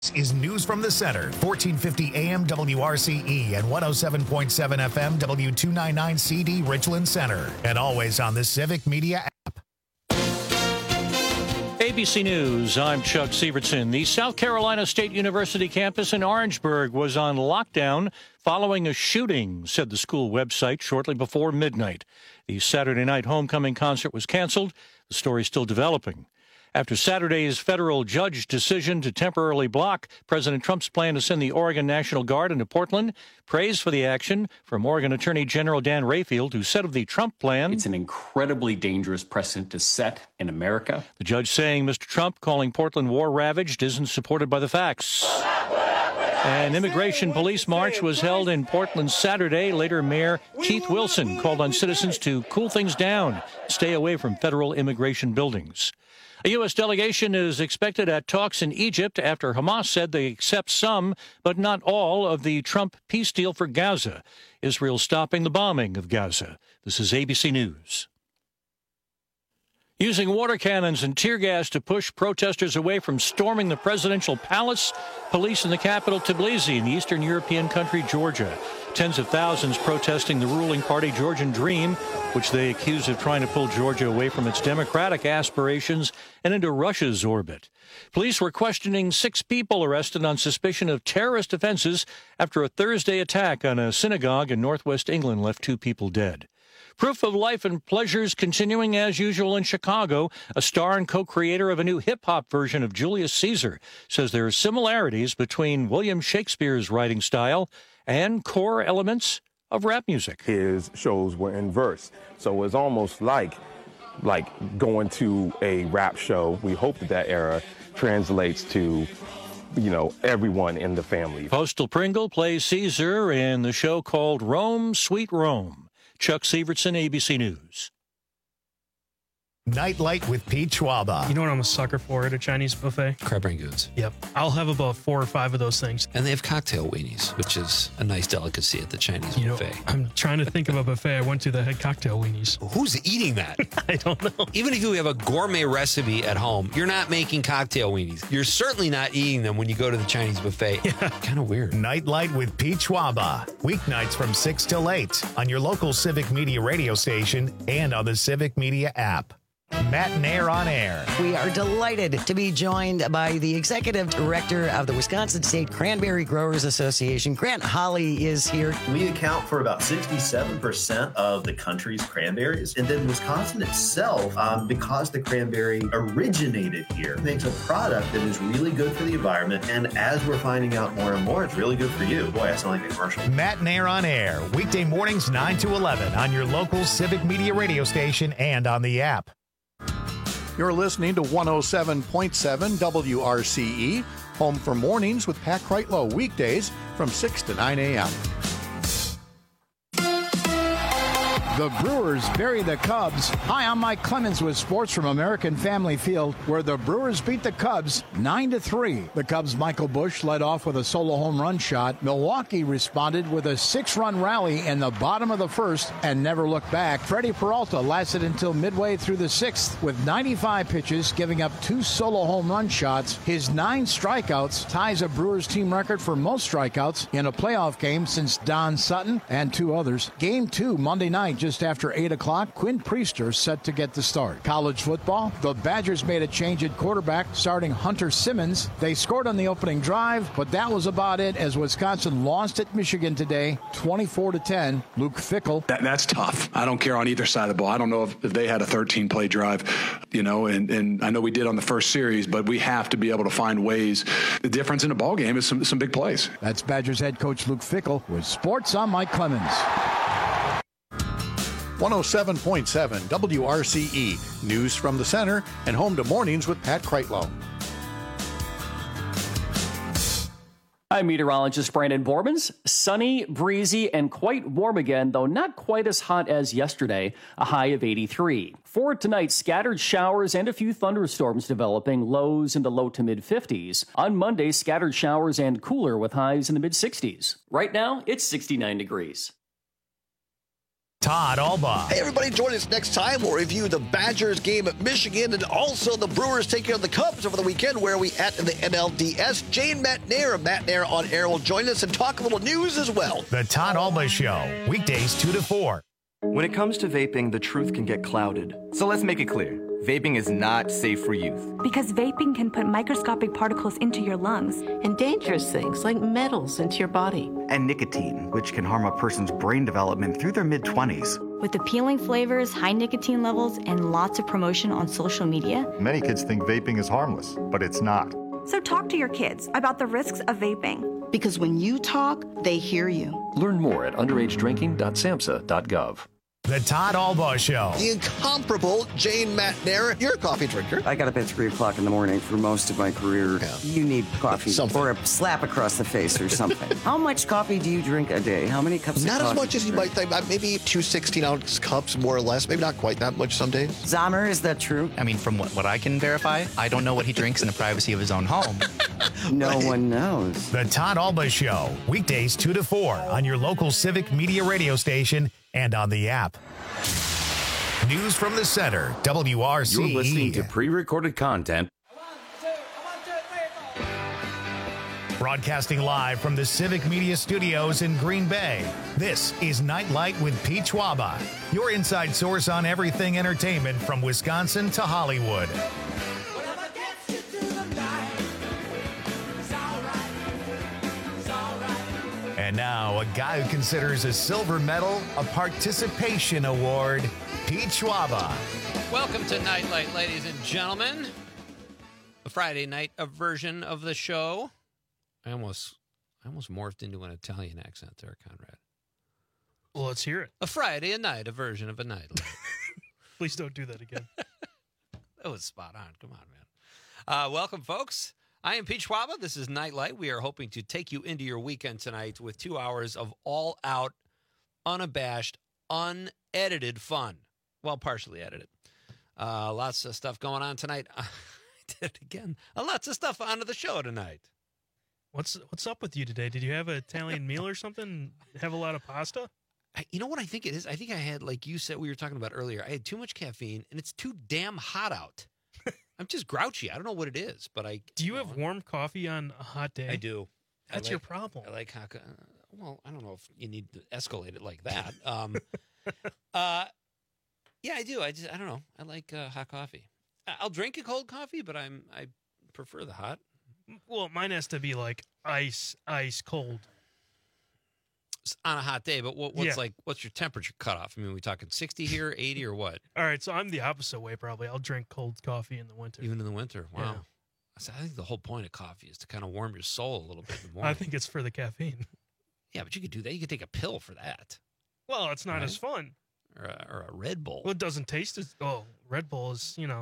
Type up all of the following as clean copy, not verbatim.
This is News from the Center, 1450 AM WRCE and 107.7 FM W299 CD Richland Center, and always on the Civic Media app. ABC News, I'm Chuck Sievertson. The South Carolina State University campus in Orangeburg was on lockdown following a shooting, said the school website shortly before midnight. The Saturday night homecoming concert was canceled. The story is still developing. After Saturday's federal judge decision to temporarily block President Trump's plan to send the Oregon National Guard into Portland, praise for the action from Oregon Attorney General Dan Rayfield, who said of the Trump plan, "It's an incredibly dangerous precedent to set in America." The judge saying Mr. Trump calling Portland war-ravaged isn't supported by the facts. An immigration police march was held in Portland Saturday. Later, Mayor Keith Wilson called on citizens to cool things down, stay away from federal immigration buildings. A U.S. delegation is expected at talks in Egypt after Hamas said they accept some, but not all, of the Trump peace deal for Gaza. Israel stopping the bombing of Gaza. This is ABC News. Using water cannons and tear gas to push protesters away from storming the presidential palace, police in the capital Tbilisi in the eastern European country Georgia. Tens of thousands protesting the ruling party Georgian Dream, which they accuse of trying to pull Georgia away from its democratic aspirations and into Russia's orbit. Police were questioning 6 people arrested on suspicion of terrorist offenses after a Thursday attack on a synagogue in northwest England left 2 people dead. Proof of life and pleasures continuing as usual in Chicago. A star and co-creator of a new hip-hop version of Julius Caesar says there are similarities between William Shakespeare's writing style and core elements of rap music. His shows were in verse, so it's almost like going to a rap show. We hope that era translates to, everyone in the family. Postal Pringle plays Caesar in the show called Rome, Sweet Rome. Chuck Sievertson, ABC News. Nightlight with Pete Schwaba. You know what I'm a sucker for at a Chinese buffet? Crab rangoons. Yep. I'll have about 4 or 5 of those things. And they have cocktail weenies, which is a nice delicacy at the Chinese buffet. I'm trying to think of a buffet I went to that had cocktail weenies. Who's eating that? I don't know. Even if you have a gourmet recipe at home, you're not making cocktail weenies. You're certainly not eating them when you go to the Chinese buffet. Yeah. Kind of weird. Nightlight with Pete Schwaba. Weeknights from 6 till 8 on your local Civic Media radio station and on the Civic Media app. Matt Nair on air. We are delighted to be joined by the executive director of the Wisconsin State Cranberry Growers Association. Grant Holly is here. We account for about 67% of the country's cranberries. And then Wisconsin itself, because the cranberry originated here, makes a product that is really good for the environment. And as we're finding out more and more, it's really good for you. Boy, I sound like a commercial. Matt Nair on air. Weekday mornings 9 to 11 on your local Civic Media radio station and on the app. You're listening to 107.7 WRCE, home for mornings with Pat Kreitlow, weekdays from 6 to 9 a.m. The Brewers bury the Cubs. Hi, I'm Mike Clemens with sports from American Family Field, where the Brewers beat the Cubs 9-3. The Cubs' Michael Busch led off with a solo home run shot. Milwaukee responded with a 6-run rally in the bottom of the first and never looked back. Freddie Peralta lasted until midway through the sixth with 95 pitches, giving up 2 solo home run shots. His 9 strikeouts ties a Brewers team record for most strikeouts in a playoff game since Don Sutton and 2 others. Game 2 Monday night, just after 8 o'clock, Quinn Priester set to get the start. College football, the Badgers made a change at quarterback, starting Hunter Simmons. They scored on the opening drive, but that was about it as Wisconsin lost at Michigan today, 24-10. Luke Fickell. That's tough. I don't care on either side of the ball. I don't know if they had a 13-play drive, and I know we did on the first series, but we have to be able to find ways. The difference in a ball game is some big plays. That's Badgers head coach Luke Fickell with sports. I'm Mike Clemens. 107.7 WRCE, news from the center and home to mornings with Pat Kreitlow. I'm meteorologist Brandon Bormans. Sunny, breezy, and quite warm again, though not quite as hot as yesterday, a high of 83. For tonight, scattered showers and a few thunderstorms developing, lows in the low to mid-50s. On Monday, scattered showers and cooler with highs in the mid-60s. Right now, it's 69 degrees. Todd Alba. Hey, everybody, join us next time. We'll review the Badgers game at Michigan and also the Brewers taking on the Cubs over the weekend. Where are we at in the NLDS? Jane Matnair of Matnair on Air will join us and talk a little news as well. The Todd Alba Show, weekdays 2 to 4. When it comes to vaping, the truth can get clouded. So let's make it clear. Vaping is not safe for youth. Because vaping can put microscopic particles into your lungs. And dangerous things like metals into your body. And nicotine, which can harm a person's brain development through their mid-20s. With appealing flavors, high nicotine levels, and lots of promotion on social media. Many kids think vaping is harmless, but it's not. So talk to your kids about the risks of vaping. Because when you talk, they hear you. Learn more at underagedrinking.samhsa.gov. The Todd Alba Show. The incomparable Jane Matnair, you're a coffee drinker. I got up at 3 o'clock in the morning for most of my career. Yeah. You need coffee or a slap across the face or something. How much coffee do you drink a day? How many cups Not of coffee? as much as you might think. Maybe 2 16-ounce cups, more or less. Maybe not quite that much some days. Zahmer, is that true? I mean, from what I can verify, I don't know what he drinks in the privacy of his own home. No one knows. The Todd Alba Show, weekdays 2 to 4 on your local Civic Media radio station and on the app. News from the center, WRCE. You're listening to pre-recorded content. Broadcasting live from the Civic Media Studios in Green Bay, this is Nightlight with Pete Schwaba, your inside source on everything entertainment from Wisconsin to Hollywood. And now, a guy who considers a silver medal a participation award, Pete Schwaba. Welcome to Nightlight, ladies and gentlemen. A Friday night version of the show. I almost morphed into an Italian accent there, Conrad. Well, let's hear it. A Friday night, a version of a Nightlight. Please don't do that again. That was spot on. Come on, man. Welcome, folks. I am Pete Schwaba. This is Nightlight. We are hoping to take you into your weekend tonight with 2 hours of all-out, unabashed, unedited fun. Well, partially edited. Lots of stuff going on tonight. I did it again. Lots of stuff onto the show tonight. What's up with you today? Did you have an Italian meal or something? Have a lot of pasta? You know what I think it is? I think I had, like you said, we were talking about earlier, I had too much caffeine, and it's too damn hot out. I'm just grouchy. I don't know what it is, but Do you have warm coffee on a hot day? I do. That's your problem. I like hot. Well, I don't know if you need to escalate it like that. Yeah, I do. I don't know. I like hot coffee. I'll drink a cold coffee, but I prefer the hot. Well, mine has to be like ice cold. On a hot day, but what's your temperature cutoff? I mean, are we talking 60 here, 80, or what? All right, so I'm the opposite way probably. I'll drink cold coffee in the winter. Even in the winter? Wow. Yeah. So I think the whole point of coffee is to kind of warm your soul a little bit in the morning. I think it's for the caffeine. Yeah, but you could do that. You could take a pill for that. Well, it's not as fun. Or a Red Bull. Well, it doesn't taste as... Oh, Red Bull is, You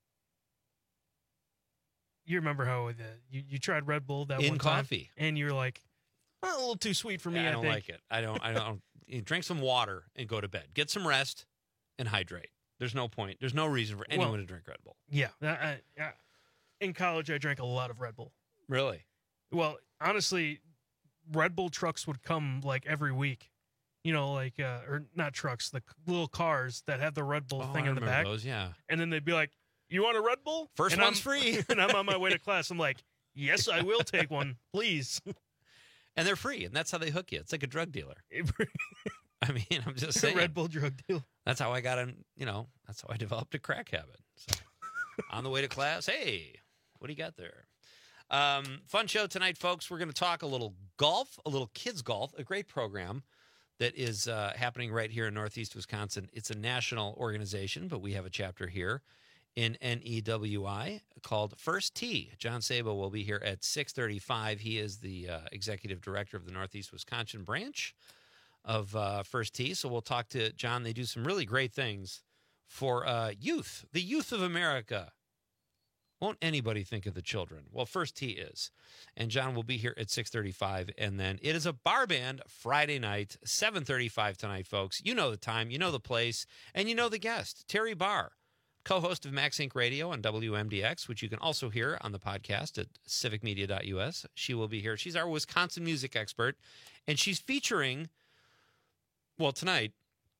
remember how you tried Red Bull that one time? In coffee. And you're like, well, a little too sweet for me, I don't like it. I don't. You drink some water and go to bed. Get some rest and hydrate. There's no point. There's no reason for anyone to drink Red Bull. Yeah. In college, I drank a lot of Red Bull. Really? Well, honestly, Red Bull trucks would come like every week. Or not trucks, the little cars that have the Red Bull thing in the back. Those, yeah. And then they'd be like, "You want a Red Bull? First one's free." And I'm on my way to class. I'm like, "Yes, I will take one, please." And they're free, and that's how they hook you. It's like a drug dealer. I mean, I'm just saying. Red Bull drug deal. That's how I got in, that's how I developed a crack habit. So, on the way to class, hey, what do you got there? Fun show tonight, folks. We're going to talk a little golf, a little kids golf, a great program that is happening right here in Northeast Wisconsin. It's a national organization, but we have a chapter here in NEWI called First Tee. John Sabo will be here at 6:35. He is the executive director of the Northeast Wisconsin branch of First Tee. So we'll talk to John. They do some really great things for youth, the youth of America. Won't anybody think of the children? Well, First Tee is. And John will be here at 6:35. And then it is a bar band Friday night, 7:35 tonight, folks. You know the time, you know the place, and you know the guest, Terry Barr, co-host of Max Inc. Radio on WMDX, which you can also hear on the podcast at civicmedia.us. She will be here. She's our Wisconsin music expert, and she's featuring, well, tonight,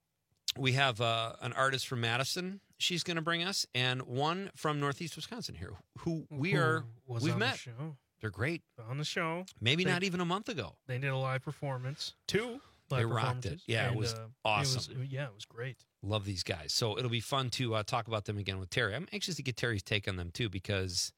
We have an artist from Madison she's going to bring us, and one from Northeast Wisconsin here, who we've met. The show. They're great. On the show. Maybe not even a month ago. They did a live performance. 2 live They rocked it. performances. Yeah, and, it was awesome. It was great. Love these guys. So it'll be fun to talk about them again with Terry. I'm anxious to get Terry's take on them, too, because,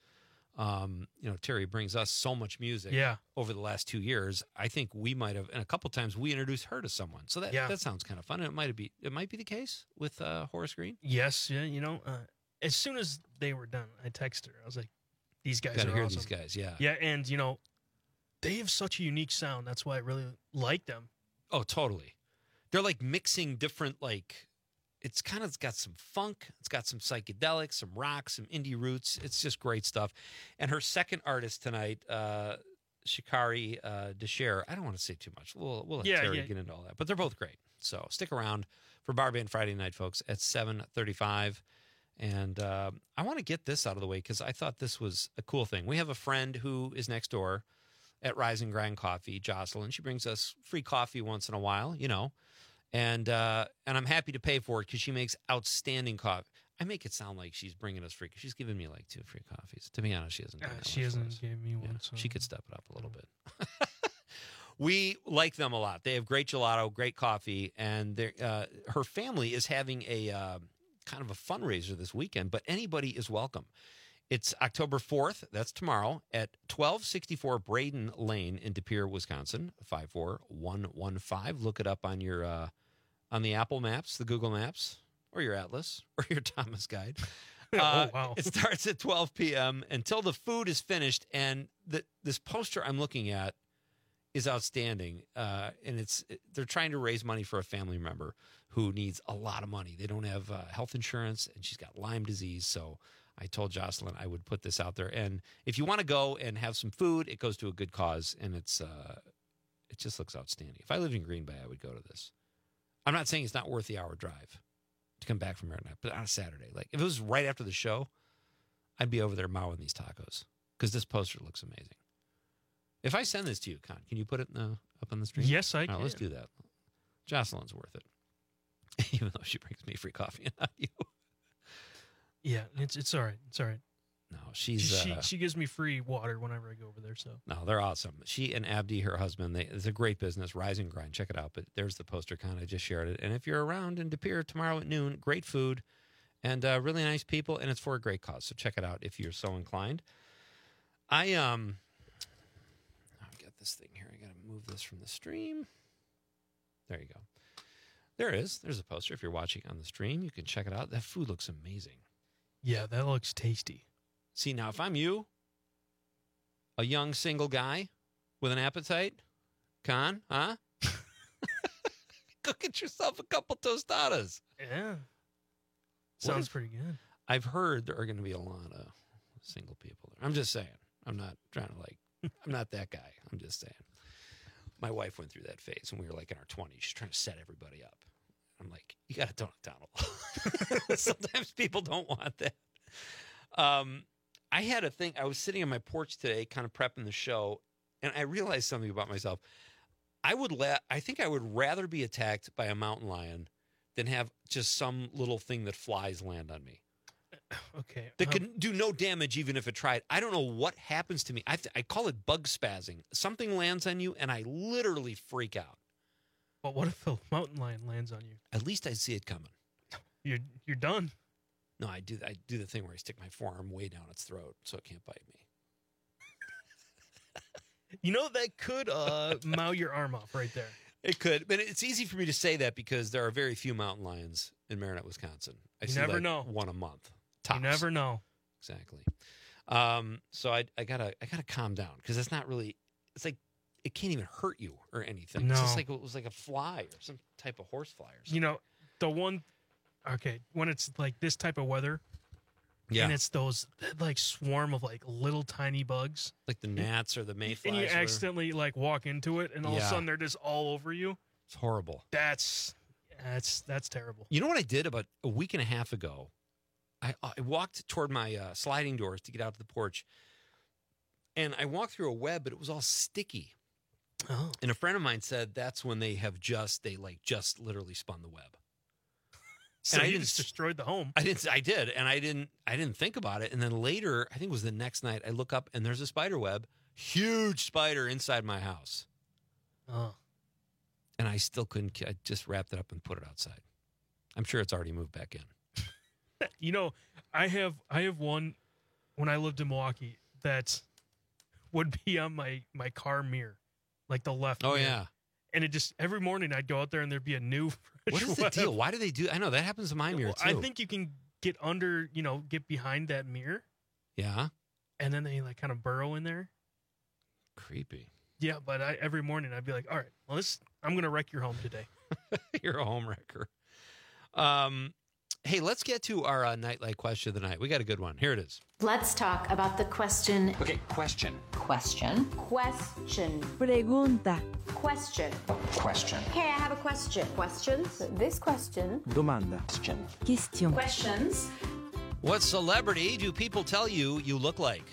Terry brings us so much music over the last 2 years. I think we might have, and a couple times we introduced her to someone. So that sounds kind of fun. And it might be the case with Horace Green. Yes. Yeah. As soon as they were done, I texted her. I was like, these guys Gotta are hear awesome. these guys, yeah. Yeah, and, they have such a unique sound. That's why I really like them. Oh, totally. They're like mixing different, it's got some funk, it's got some psychedelic, some rock, some indie roots. It's just great stuff. And her second artist tonight, Shikari Desher. I don't want to say too much. We'll let Terry get into all that. But they're both great. So stick around for Bar Band Friday night, folks, at 7:35. And I want to get this out of the way because I thought this was a cool thing. We have a friend who is next door at Rise and Grind Coffee, Jocelyn. She brings us free coffee once in a while, and I'm happy to pay for it because she makes outstanding coffee. I make it sound like she's bringing us free because she's given me 2 free coffees. To be honest, she hasn't. She hasn't given me one. So. She could step it up a little bit. We like them a lot. They have great gelato, great coffee, and her family is having a kind of a fundraiser this weekend. But anybody is welcome. It's October 4th, that's tomorrow, at 1264 Braden Lane in De Pere, Wisconsin, 54115. Look it up on your on the Apple Maps, the Google Maps, or your Atlas, or your Thomas Guide. Wow. It starts at 12 p.m. until the food is finished, and this poster I'm looking at is outstanding, and they're trying to raise money for a family member who needs a lot of money. They don't have health insurance, and she's got Lyme disease, so I told Jocelyn I would put this out there. And if you want to go and have some food, it goes to a good cause, and it just looks outstanding. If I lived in Green Bay, I would go to this. I'm not saying it's not worth the hour drive to come back from there, but on a Saturday, if it was right after the show, I'd be over there mowing these tacos because this poster looks amazing. If I send this to you, Con, can you put it up on the stream? Yes, I can. All right, let's do that. Jocelyn's worth it, even though she brings me free coffee and not you. Yeah, it's all right. It's all right. No, she gives me free water whenever I go over there. So no, they're awesome. She and Abdi, her husband, it's a great business. Rise and Grind, check it out. But there's the poster, Con. I just shared it. And if you're around in De Pere tomorrow at noon, great food and really nice people, and it's for a great cause. So check it out if you're so inclined. I'll get this thing here. I got to move this from the stream. There you go. There it is. There's a poster. If you're watching on the stream, you can check it out. That food looks amazing. Yeah, that looks tasty. See, now, if I'm you, a young single guy with an appetite, Con, huh? Go get yourself a couple tostadas. Yeah. Sounds pretty good. I've heard there are going to be a lot of single people there. I'm just saying. I'm not trying to I'm not that guy. I'm just saying. My wife went through that phase when we were in our 20s. She's trying to set everybody up. I'm like, you got a donut, Donald. Sometimes people don't want that. I had a thing. I was sitting on my porch today, kind of prepping the show, and I realized something about myself. I think I would rather be attacked by a mountain lion than have just some little thing that flies land on me. Okay. That can do no damage even if it tried. I don't know what happens to me. I call it bug spazzing. Something lands on you, and I literally freak out. But what if a mountain lion lands on you? At least I see it coming. You're done. No, I do the thing where I stick my forearm way down its throat so it can't bite me. That could mow your arm off right there. It could, but it's easy for me to say that because there are very few mountain lions in Marinette, Wisconsin. I see never know. One a month. Tops. You never know. Exactly. So I gotta calm down because it's not really. It's like it can't even hurt you or anything. No. It's just like it was like a fly or some type of horse fly or something. The one. Okay, when it's like this type of weather, yeah, and it's those swarm of little tiny bugs, like the gnats or the mayflies, and you accidentally walk into it, and all of a sudden they're just all over you. It's horrible. That's terrible. You know what I did about a week and a half ago? I walked toward my sliding doors to get out to the porch, and I walked through a web, but it was all sticky. Oh. And a friend of mine said that's when they just literally spun the web. So you just destroyed the home. I did, and I didn't think about it. And then later, I think it was the next night, I look up and there's a spider web, huge spider inside my house. Oh. And I still couldn't. I just wrapped it up and put it outside. I'm sure it's already moved back in. You know, I have one when I lived in Milwaukee that would be on my car mirror, like the left. Oh mirror. yeah. And it just every morning I'd go out there and there'd be a new. What is the deal? Why do they do? I know that happens to my mirror too. I think you can get under, get behind that mirror. Yeah. And then they like kind of burrow in there. Creepy. Yeah, but every morning I'd be like, all right, well, I'm going to wreck your home today. You're a home wrecker. Hey, let's get to our nightlight question of the night. We got a good one. Here it is. Let's talk about the question. Okay, question. Question. Question. Pregunta. Question. Question. Hey, I have a question. Questions? This question. Domanda. Question. Questions. What celebrity do people tell you you look like?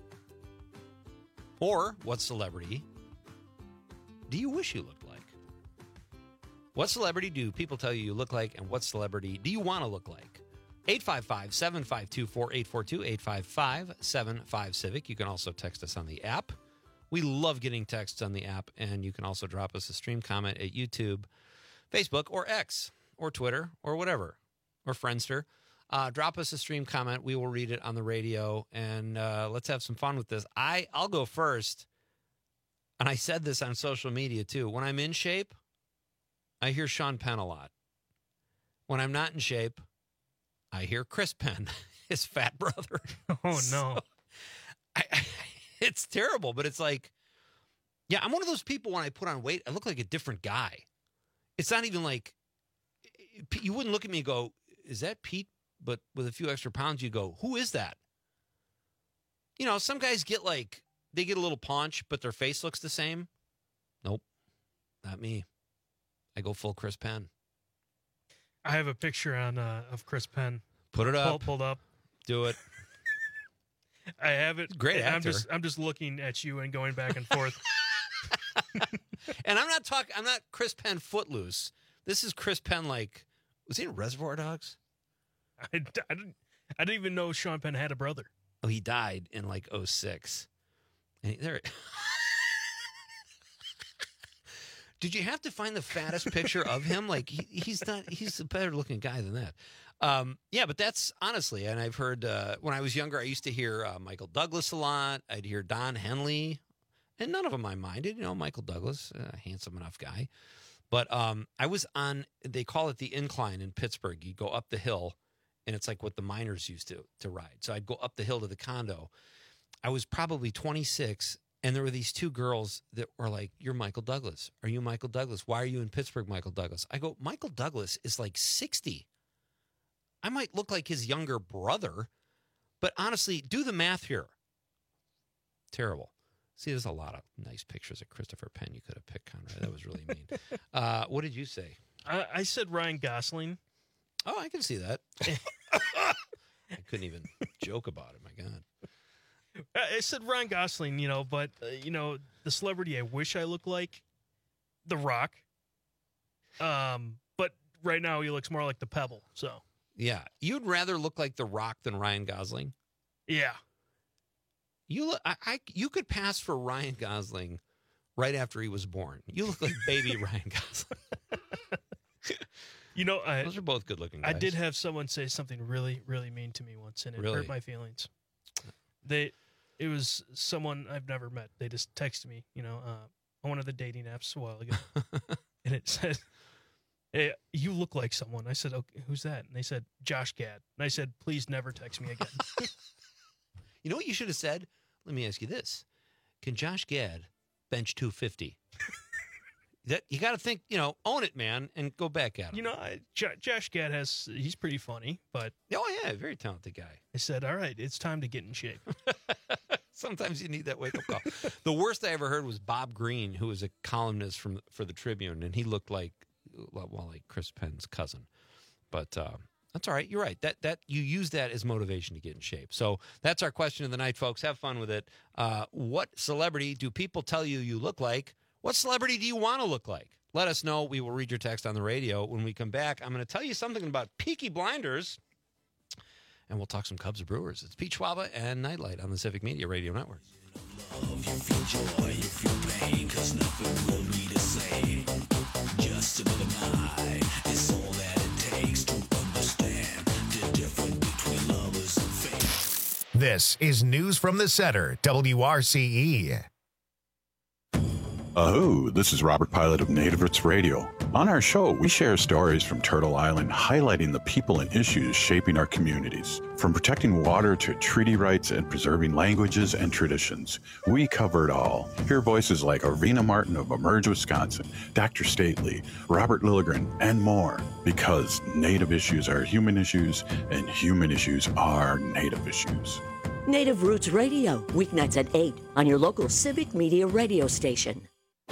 Or what celebrity do you wish you looked like? What celebrity do people tell you look like, and what celebrity do you want to look like? 855-752-4842, 855-75-CIVIC. You can also text us on the app. We love getting texts on the app, and you can also drop us a stream comment at YouTube, Facebook, or X, or Twitter, or whatever, or Friendster. Drop us a stream comment. We will read it on the radio, and let's have some fun with this. I'll go first, and I said this on social media, too. When I'm in shape, I hear Sean Penn a lot. When I'm not in shape, I hear Chris Penn, his fat brother. Oh, no. It's terrible, but it's like, yeah, I'm one of those people when I put on weight, I look like a different guy. It's not even like, you wouldn't look at me and go, is that Pete? But with a few extra pounds, you go, who is that? You know, some guys get they get a little paunch, but their face looks the same. Nope, not me. I go full Chris Penn. I have a picture of Chris Penn. Put it up. Pulled up. Do it. I have it. Great actor. I'm just looking at you and going back and forth. And I'm not Chris Penn Footloose. This is Chris Penn was he in Reservoir Dogs? I didn't even know Sean Penn had a brother. Oh, he died in 2006. And there. Did you have to find the fattest picture of him? He's a better looking guy than that. Yeah, but that's honestly, and I've heard when I was younger, I used to hear Michael Douglas a lot. I'd hear Don Henley, and none of them I minded. Michael Douglas, a handsome enough guy. But I was on, they call it the incline in Pittsburgh. You go up the hill, and it's like what the miners used to ride. So I'd go up the hill to the condo. I was probably 26, and there were these two girls that were like, you're Michael Douglas. Are you Michael Douglas? Why are you in Pittsburgh, Michael Douglas? I go, Michael Douglas is 60. I might look like his younger brother, but honestly, do the math here. Terrible. See, there's a lot of nice pictures of Christopher Penn you could have picked, Conrad. That was really mean. What did you say? I said Ryan Gosling. Oh, I can see that. I couldn't even joke about it. My God. I said Ryan Gosling, but, the celebrity I wish I looked like, The Rock. But right now he looks more like the Pebble, so. Yeah. You'd rather look like The Rock than Ryan Gosling? Yeah. You could pass for Ryan Gosling right after he was born. You look like baby Ryan Gosling. Those are both good-looking guys. I did have someone say something really, really mean to me once, and it hurt my feelings. It was someone I've never met. They just texted me, on one of the dating apps a while ago, and it said, "Hey, you look like someone." I said, "Okay, who's that?" And they said, "Josh Gad." And I said, "Please never text me again." You know what you should have said? Let me ask you this: can Josh Gad bench 250? That you got to think, own it, man, and go back at him. Josh Gad he's pretty funny, but very talented guy. I said, all right, it's time to get in shape. Sometimes you need that wake up call. The worst I ever heard was Bob Green, who was a columnist for the Tribune, and he looked like Chris Penn's cousin. But that's all right. You're right. That you use that as motivation to get in shape. So that's our question of the night, folks. Have fun with it. What celebrity do people tell you look like? What celebrity do you want to look like? Let us know. We will read your text on the radio. When we come back, I'm going to tell you something about Peaky Blinders, and we'll talk some Cubs or Brewers. It's Pete Schwaba and Nightlight on the Civic Media Radio Network. You feel joy, you feel pain, 'cause nothing will be the same. Just another night is all that it takes to understand the difference between lovers and fate. This is News from the Center, WRCE. This is Robert Pilot of Native Roots Radio. On our show, we share stories from Turtle Island, highlighting the people and issues shaping our communities. From protecting water to treaty rights and preserving languages and traditions, we cover it all. Hear voices like Arena Martin of Emerge, Wisconsin, Dr. Stately, Robert Lilligren, and more. Because Native issues are human issues, and human issues are Native issues. Native Roots Radio, weeknights at 8 on your local Civic Media radio station.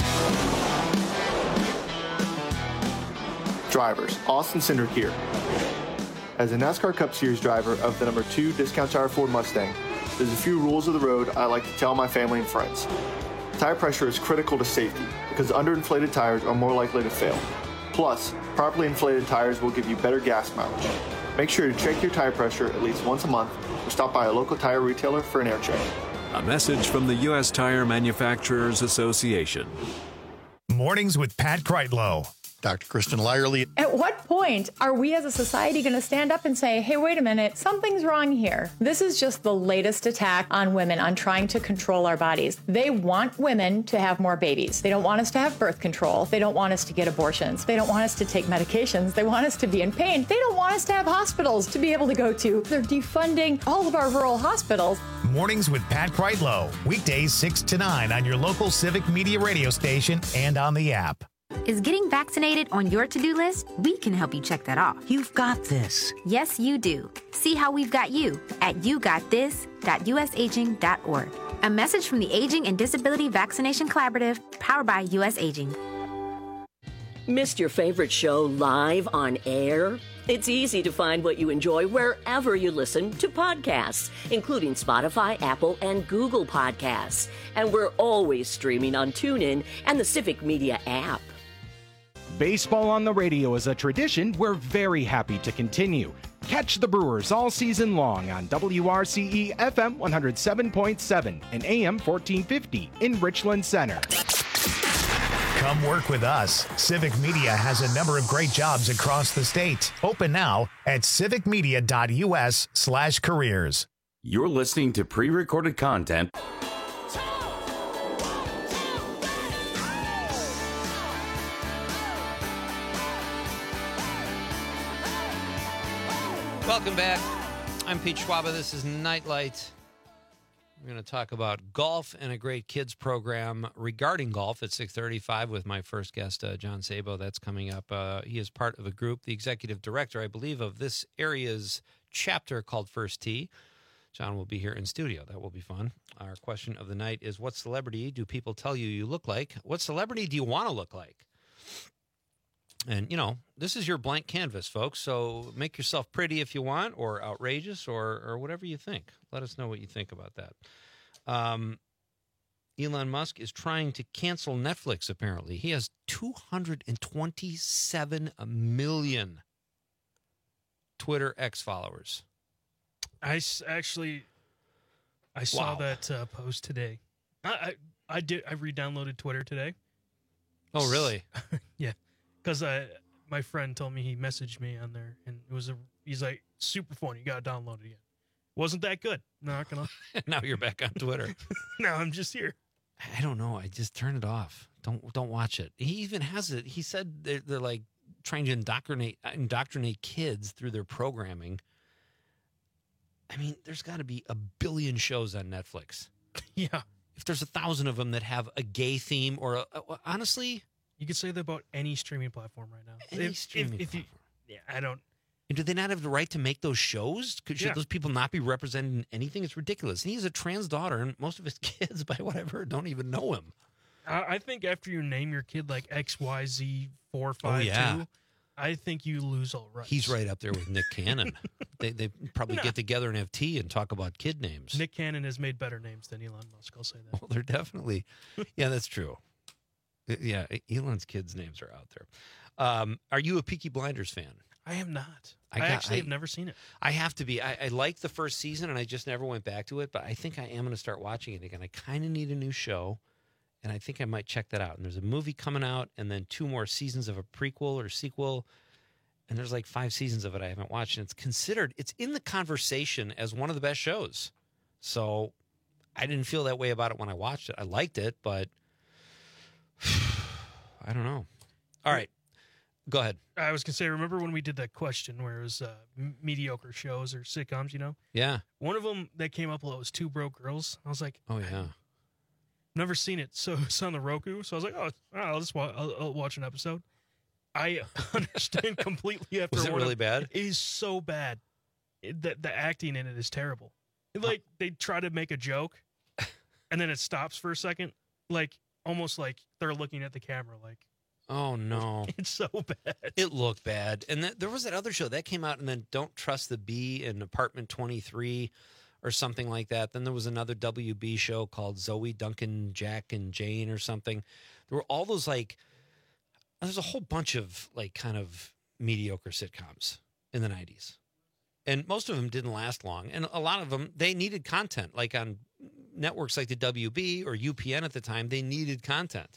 Drivers, Austin Cindric here. As a NASCAR Cup Series driver of the number 2 Discount Tire Ford Mustang, there's a few rules of the road I like to tell my family and friends. Tire pressure is critical to safety because underinflated tires are more likely to fail. Plus, properly inflated tires will give you better gas mileage. Make sure to check your tire pressure at least once a month or stop by a local tire retailer for an air check. A message from the U.S. Tire Manufacturers Association. Mornings with Pat Kreitlow. Dr. Kristen Lyerly. At what point are we as a society going to stand up and say, hey, wait a minute, something's wrong here? This is just the latest attack on women, on trying to control our bodies. They want women to have more babies. They don't want us to have birth control. They don't want us to get abortions. They don't want us to take medications. They want us to be in pain. They don't want us to have hospitals to be able to go to. They're defunding all of our rural hospitals. Mornings with Pat Kreitlow. Weekdays 6 to 9 on your local Civic Media radio station and on the app. Is getting vaccinated on your to-do list? We can help you check that off. You've got this. Yes, you do. See how we've got you at yougotthis.usaging.org. A message from the Aging and Disability Vaccination Collaborative, powered by U.S. Aging. Missed your favorite show live on air? It's easy to find what you enjoy wherever you listen to podcasts, including Spotify, Apple, and Google Podcasts. And we're always streaming on TuneIn and the Civic Media app. Baseball on the radio is a tradition we're very happy to continue. Catch the Brewers all season long on WRCE FM 107.7 and AM 1450 in Richland Center. Come work with us. Civic Media has a number of great jobs across the state. Open now at civicmedia.us/careers. You're listening to pre-recorded content. Welcome back. I'm Pete Schwaba. This is Nightlight. We're going to talk about golf and a great kids program regarding golf at 6:35 with my first guest, John Sabo. That's coming up. He is part of a group, the executive director, I believe, of this area's chapter called First Tee. John will be here in studio. That will be fun. Our question of the night is, what celebrity do people tell you you look like? What celebrity do you want to look like? And, you know, this is your blank canvas, folks, so make yourself pretty if you want, or outrageous, or whatever you think. Let us know what you think about that. Elon Musk is trying to cancel Netflix, apparently. He has 227 million Twitter X followers. I saw that post today. I re-downloaded Twitter today. Oh, really? Yeah. Because my friend told me, he messaged me on there, and he's like, super fun, you got to download it again. Wasn't that good. Not gonna. Now you're back on Twitter. Now I'm just here. I don't know. I just turn it off. Don't watch it. He even has it. He said they're like trying to indoctrinate kids through their programming. I mean, there's got to be a billion shows on Netflix. Yeah. If there's 1,000 of them that have a gay theme, or honestly. You could say that about any streaming platform right now. I don't. And do they not have the right to make those shows? Should those people not be represented in anything? It's ridiculous. And he has a trans daughter, and most of his kids, by whatever, don't even know him. I think after you name your kid like XYZ452, I think you lose all rights. He's right up there with Nick Cannon. They probably get together and have tea and talk about kid names. Nick Cannon has made better names than Elon Musk, I'll say that. Well, they're definitely. Yeah, that's true. Yeah, Elon's kids' names are out there. Are you a Peaky Blinders fan? I am not. I actually have never seen it. I have to be. I liked the first season, and I just never went back to it. But I think I am going to start watching it again. I kind of need a new show, and I think I might check that out. And there's a movie coming out, and then 2 more seasons of a prequel or sequel. And there's like 5 seasons of it I haven't watched. And it's in the conversation as one of the best shows. So I didn't feel that way about it when I watched it. I liked it, but I don't know. All right. Go ahead. I was going to say, remember when we did that question where it was mediocre shows or sitcoms, Yeah. One of them that came up was Two Broke Girls. I was like, oh, yeah. Never seen it. So it's on the Roku. So I was like, I'll watch an episode. I understand completely after. Was it really bad? It is so bad. The acting in it is terrible. Like they try to make a joke, and then it stops for a second, like almost like they're looking at the camera. Like, oh no, it's so bad. It looked bad. And there was that other show that came out, and then Don't Trust the Bee in Apartment 23 or something like that. Then there was another WB show called Zoe, Duncan, Jack, and Jane or something. There were all those like. There's a whole bunch of like kind of mediocre sitcoms in the 90s. And most of them didn't last long. And a lot of them, they needed content. Like on networks like the WB or UPN at the time, they needed content.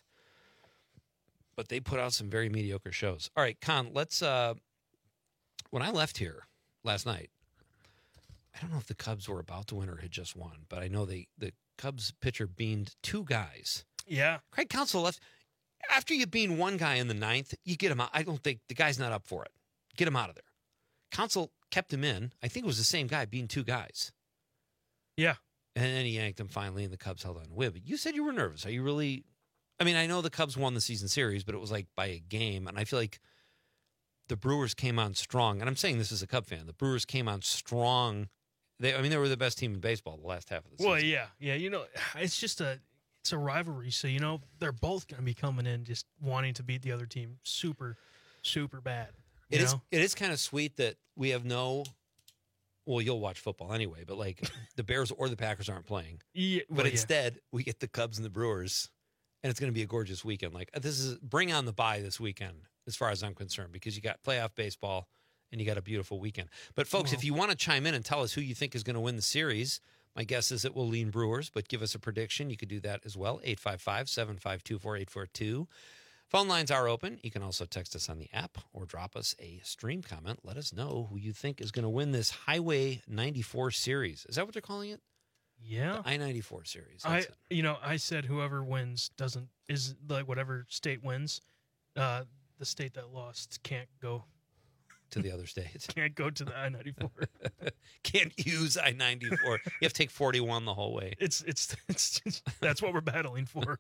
But they put out some very mediocre shows. All right, Con, let's... when I left here last night, I don't know if the Cubs were about to win or had just won, but I know the Cubs pitcher beamed 2 guys. Yeah. Craig Counsell left... After you bean 1 guy in the 9th, you get him out. I don't think the guy's not up for it. Get him out of there. Counsell kept him in. I think it was the same guy being 2 guys. Yeah. And then he yanked him finally, and the Cubs held on to win. But you said you were nervous. Are you really? I mean, I know the Cubs won the season series, but it was like by a game. And I feel like the Brewers came on strong. And I'm saying this as a Cub fan. The Brewers came on strong. They were the best team in baseball the last half of the season. Well, yeah. Yeah, it's just it's a rivalry. So, they're both going to be coming in just wanting to beat the other team super, super bad. It is kind of sweet that we have well, you'll watch football anyway, but like the Bears or the Packers aren't playing. Yeah, but instead, we get the Cubs and the Brewers, and it's going to be a gorgeous weekend. Like bring on the bye this weekend, as far as I'm concerned, because you got playoff baseball and you got a beautiful weekend. But folks, if you want to chime in and tell us who you think is going to win the series, my guess is it will lean Brewers, but give us a prediction. You could do that as well, 855-752-4842. Phone lines are open. You can also text us on the app or drop us a stream comment. Let us know who you think is going to win this Highway 94 series. Is that what they're calling it? Yeah. The I-94 series. I said whoever wins is like whatever state wins, the state that lost can't go to the other states. Can't go to the I-94. Can't use I-94. You have to take 41 the whole way. It's just, that's what we're battling for.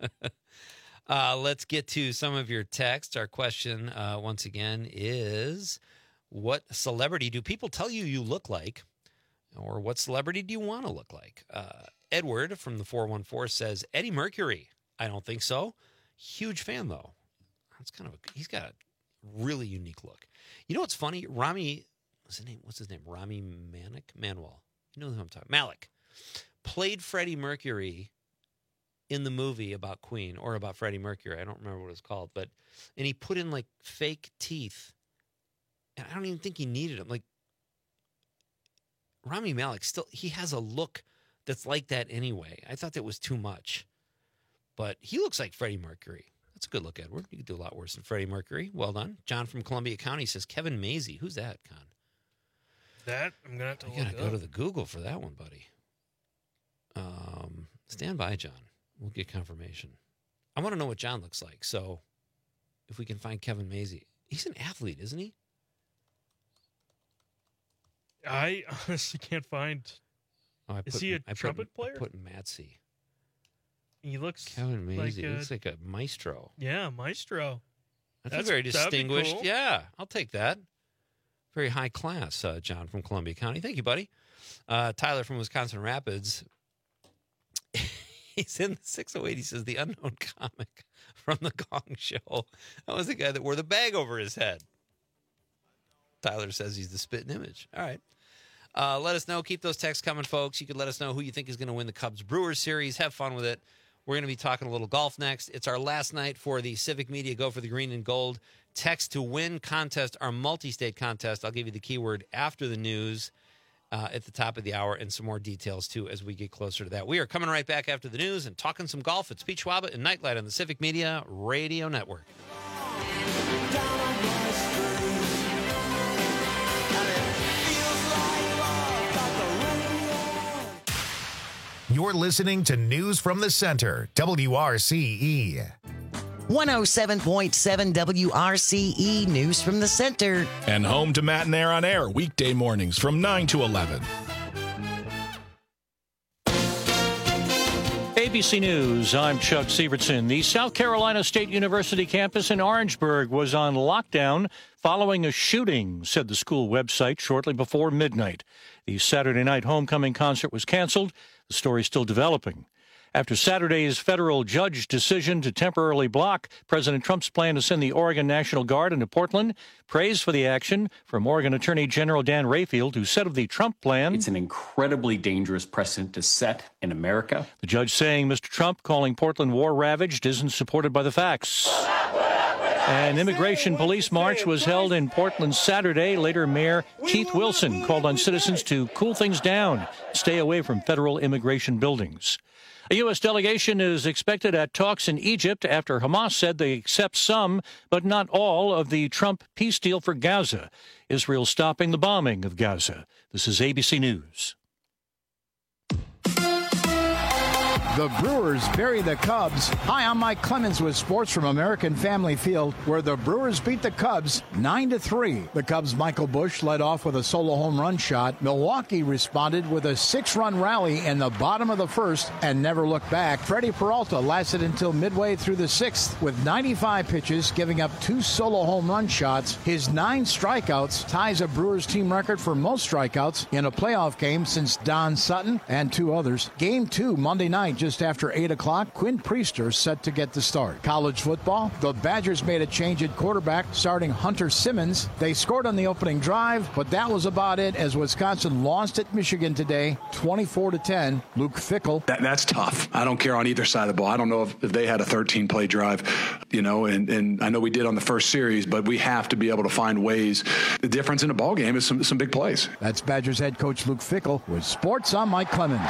Let's get to some of your texts. Our question, once again, is what celebrity do people tell you look like? Or what celebrity do you want to look like? Edward from the 414 says, Eddie Mercury. I don't think so. Huge fan, though. He's got a really unique look. You know what's funny? What's his name? Rami Manuel. You know who I'm talking about. Malek. Played Freddie Mercury in the movie about Queen or about Freddie Mercury. I don't remember what it was called, and he put in like fake teeth. And I don't even think he needed them. Like Rami Malek he has a look that's like that anyway. I thought that was too much. But he looks like Freddie Mercury. That's a good look, Edward. You could do a lot worse than Freddie Mercury. Well done. John from Columbia County says Kevin Macy. Who's that, Con? That I'm gonna have to. You gotta go to the Google for that one, buddy. Stand by, John. We'll get confirmation. I want to know what John looks like. So, if we can find Kevin Macy, he's an athlete, isn't he? I honestly can't find. Is he a trumpet player? I put Matsy. He looks Kevin Macy. He looks like a maestro. Yeah, maestro. That's very distinguished. Cool. Yeah, I'll take that. Very high class, John from Columbia County. Thank you, buddy. Tyler from Wisconsin Rapids. He's in the 608. He says, the unknown comic from the Gong Show. That was the guy that wore the bag over his head. Tyler says he's the spitting image. All right. Let us know. Keep those texts coming, folks. You could let us know who you think is going to win the Cubs-Brewers series. Have fun with it. We're going to be talking a little golf next. It's our last night for the Civic Media Go for the Green and Gold Text to Win contest, our multi-state contest. I'll give you the keyword after the news at the top of the hour and some more details, too, as we get closer to that. We are coming right back after the news and talking some golf. It's Pete Schwaba and Nightlight on the Civic Media Radio Network. You're listening to News from the Center, WRCE. 107.7 WRCE News from the Center. And home to Matt and Air on Air, weekday mornings from 9 to 11. ABC News, I'm Chuck Sievertson. The South Carolina State University campus in Orangeburg was on lockdown following a shooting, said the school website shortly before midnight. The Saturday night homecoming concert was canceled. The story still developing. After Saturday's federal judge decision to temporarily block President Trump's plan to send the Oregon National Guard into Portland, praise for the action from Oregon Attorney General Dan Rayfield, who said of the Trump plan, "It's an incredibly dangerous precedent to set in America." The judge saying Mr. Trump calling Portland war-ravaged isn't supported by the facts. An immigration police march was held in Portland Saturday. Later, Mayor Keith Wilson called on citizens to cool things down, stay away from federal immigration buildings. A U.S. delegation is expected at talks in Egypt after Hamas said they accept some, but not all, of the Trump peace deal for Gaza. Israel stopping the bombing of Gaza. This is ABC News. The Brewers bury the Cubs. Hi, I'm Mike Clemens with sports from American Family Field, where the Brewers beat the Cubs 9-3. The Cubs' Michael Busch led off with a solo home run shot. Milwaukee responded with a 6-run rally in the bottom of the first and never looked back. Freddie Peralta lasted until midway through the sixth with 95 pitches, giving up 2 solo home run shots. His 9 strikeouts ties a Brewers team record for most strikeouts in a playoff game since Don Sutton and 2 others. Game 2 Monday night, just after 8 o'clock, Quinn Priester set to get the start. College football, the Badgers made a change at quarterback, starting Hunter Simmons. They scored on the opening drive, but that was about it as Wisconsin lost at Michigan today, 24-10. Luke Fickell. That's tough. I don't care on either side of the ball. I don't know if they had a 13-play drive, and I know we did on the first series, but we have to be able to find ways. The difference in a ball game is some big plays. That's Badgers head coach Luke Fickell with sports. I'm Mike Clemens.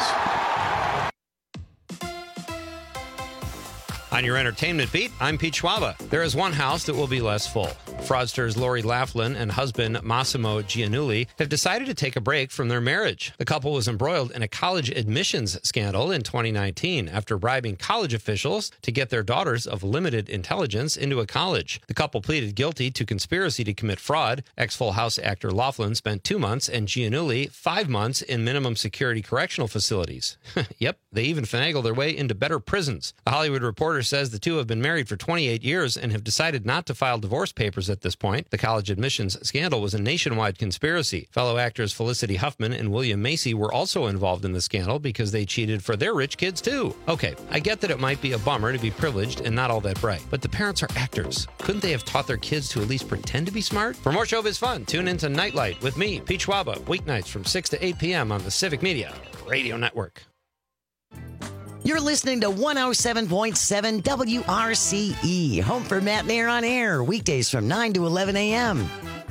On your entertainment beat, I'm Pete Schwaba. There is one house that will be less full. Fraudsters Lori Laughlin and husband Massimo Giannulli have decided to take a break from their marriage. The couple was embroiled in a college admissions scandal in 2019 after bribing college officials to get their daughters of limited intelligence into a college. The couple pleaded guilty to conspiracy to commit fraud. Ex-Full House actor Laughlin spent 2 months and Giannulli 5 months in minimum security correctional facilities. Yep, they even finagled their way into better prisons. The Hollywood Reporter says the two have been married for 28 years and have decided not to file divorce papers at this point. The college admissions scandal was a nationwide conspiracy. Fellow actors Felicity Huffman and William Macy were also involved in the scandal because they cheated for their rich kids too. Okay, I get that it might be a bummer to be privileged and not all that bright, but the parents are actors. Couldn't they have taught their kids to at least pretend to be smart? For more showbiz fun, tune into Nightlight with me, Pete Schwaba, weeknights from 6 to 8 p.m. on the Civic Media Radio Network. You're listening to 107.7 WRCE, home for Matt and Air on Air, weekdays from 9 to 11 a.m.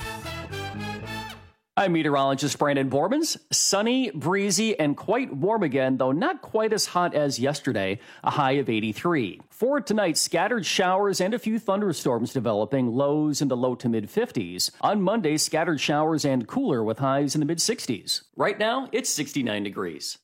I'm meteorologist Brandon Bormans. Sunny, breezy, and quite warm again, though not quite as hot as yesterday, a high of 83. For tonight, scattered showers and a few thunderstorms developing, lows in the low to mid-50s. On Monday, scattered showers and cooler with highs in the mid-60s. Right now, it's 69 degrees.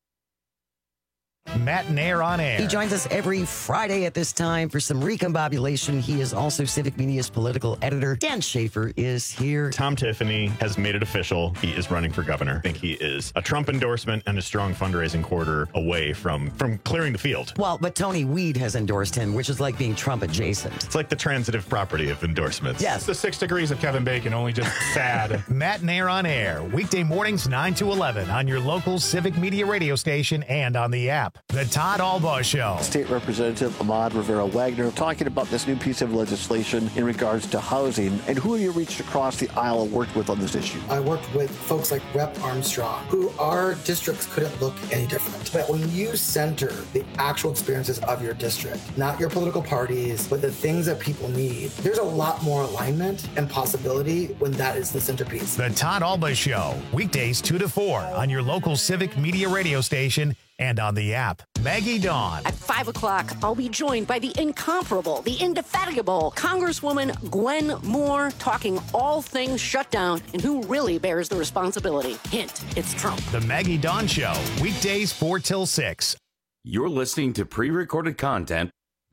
Matt and Air on Air. He joins us every Friday at this time for some recombobulation. He is also Civic Media's political editor. Dan Schaefer is here. Tom Tiffany has made it official. He is running for governor. I think he is a Trump endorsement and a strong fundraising quarter away from clearing the field. Well, but Tony Weed has endorsed him, which is like being Trump adjacent. It's like the transitive property of endorsements. Yes. It's the 6 degrees of Kevin Bacon, only just sad. Matt and Air on Air, weekday mornings 9 to 11 on your local Civic Media radio station and on the app. app. The Todd Albaugh Show. State Representative Ahmad Rivera Wagner talking about this new piece of legislation in regards to housing, and who you reached across the aisle and worked with on this issue. I worked with folks like Rep. Armstrong, who our districts couldn't look any different. But when you center the actual experiences of your district, not your political parties, but the things that people need, there's a lot more alignment and possibility when that is the centerpiece. The Todd Albaugh Show, weekdays 2 to 4 on your local Civic Media radio station and on the app. Maggie Dawn. At 5 o'clock, I'll be joined by the incomparable, the indefatigable Congresswoman Gwen Moore, talking all things shutdown and who really bears the responsibility. Hint, it's Trump. The Maggie Dawn Show, weekdays 4 till 6. You're listening to pre-recorded content.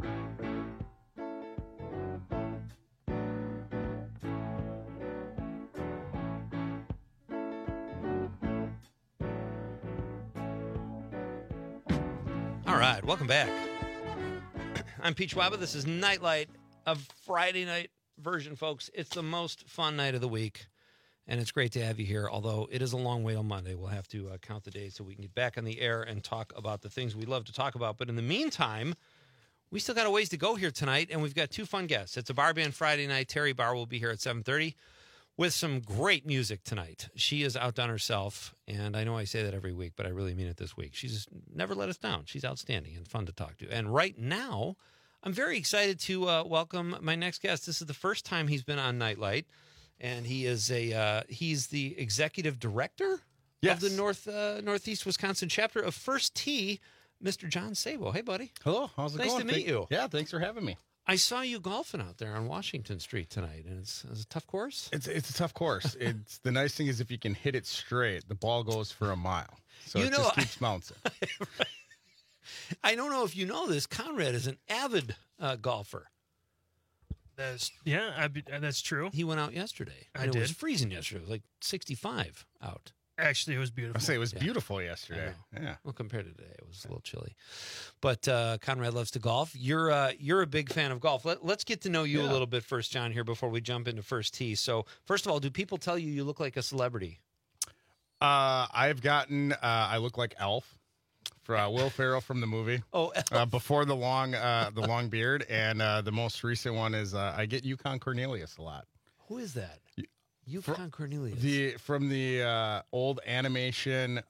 All right, welcome back. I'm Pete Schwaba. This is Nightlight, a Friday night version, folks. It's the most fun night of the week, and it's great to have you here, although it is a long way till Monday. We'll have to count the days so we can get back on the air and talk about the things we love to talk about. But in the meantime, we still got a ways to go here tonight, and we've got two fun guests. It's a bar band Friday night. Terry Barr will be here at 7:30 with some great music tonight. She is outdone herself, and I know I say that every week, but I really mean it this week. She's never let us down. She's outstanding and fun to talk to. And right now, I'm very excited to welcome my next guest. This is the first time he's been on Nightlight, and he is he's the executive director of the Northeast Wisconsin chapter of First Tee, Mr. John Sabo. Hey, buddy. Hello. How's it going? Nice to meet you. Yeah, thanks for having me. I saw you golfing out there on Washington Street tonight, and it's a tough course. It's a tough course. It's the nice thing is if you can hit it straight, the ball goes for a mile. So it just keeps bouncing. Right. I don't know if you know this. Conrad is an avid golfer. That's true. He went out yesterday. I did. It was freezing yesterday. It was like 65 out. Actually, it was beautiful. I say it was beautiful yesterday. Yeah. Well, compared to today, it was a little chilly. But Conrad loves to golf. You're a big fan of golf. Let's get to know you a little bit first, John, here before we jump into First Tee. So, first of all, do people tell you look like a celebrity? I've gotten I look like Elf for Will Ferrell from the movie. Oh, before the long beard, and the most recent one is I get Yukon Cornelius a lot. Who is that? Yukon Cornelius. From the old animation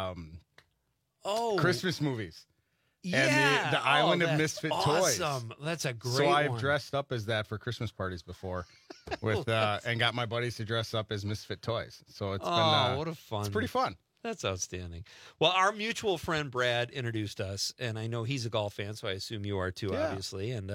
Christmas movies. Yeah. And the Island of Misfit Toys. Awesome. That's a great So I've one. dressed up as that for Christmas parties before with and got my buddies to dress up as Misfit Toys. So it's been what a fun. It's pretty fun. That's outstanding. Well, our mutual friend Brad introduced us, and I know he's a golf fan, so I assume you are too, obviously. And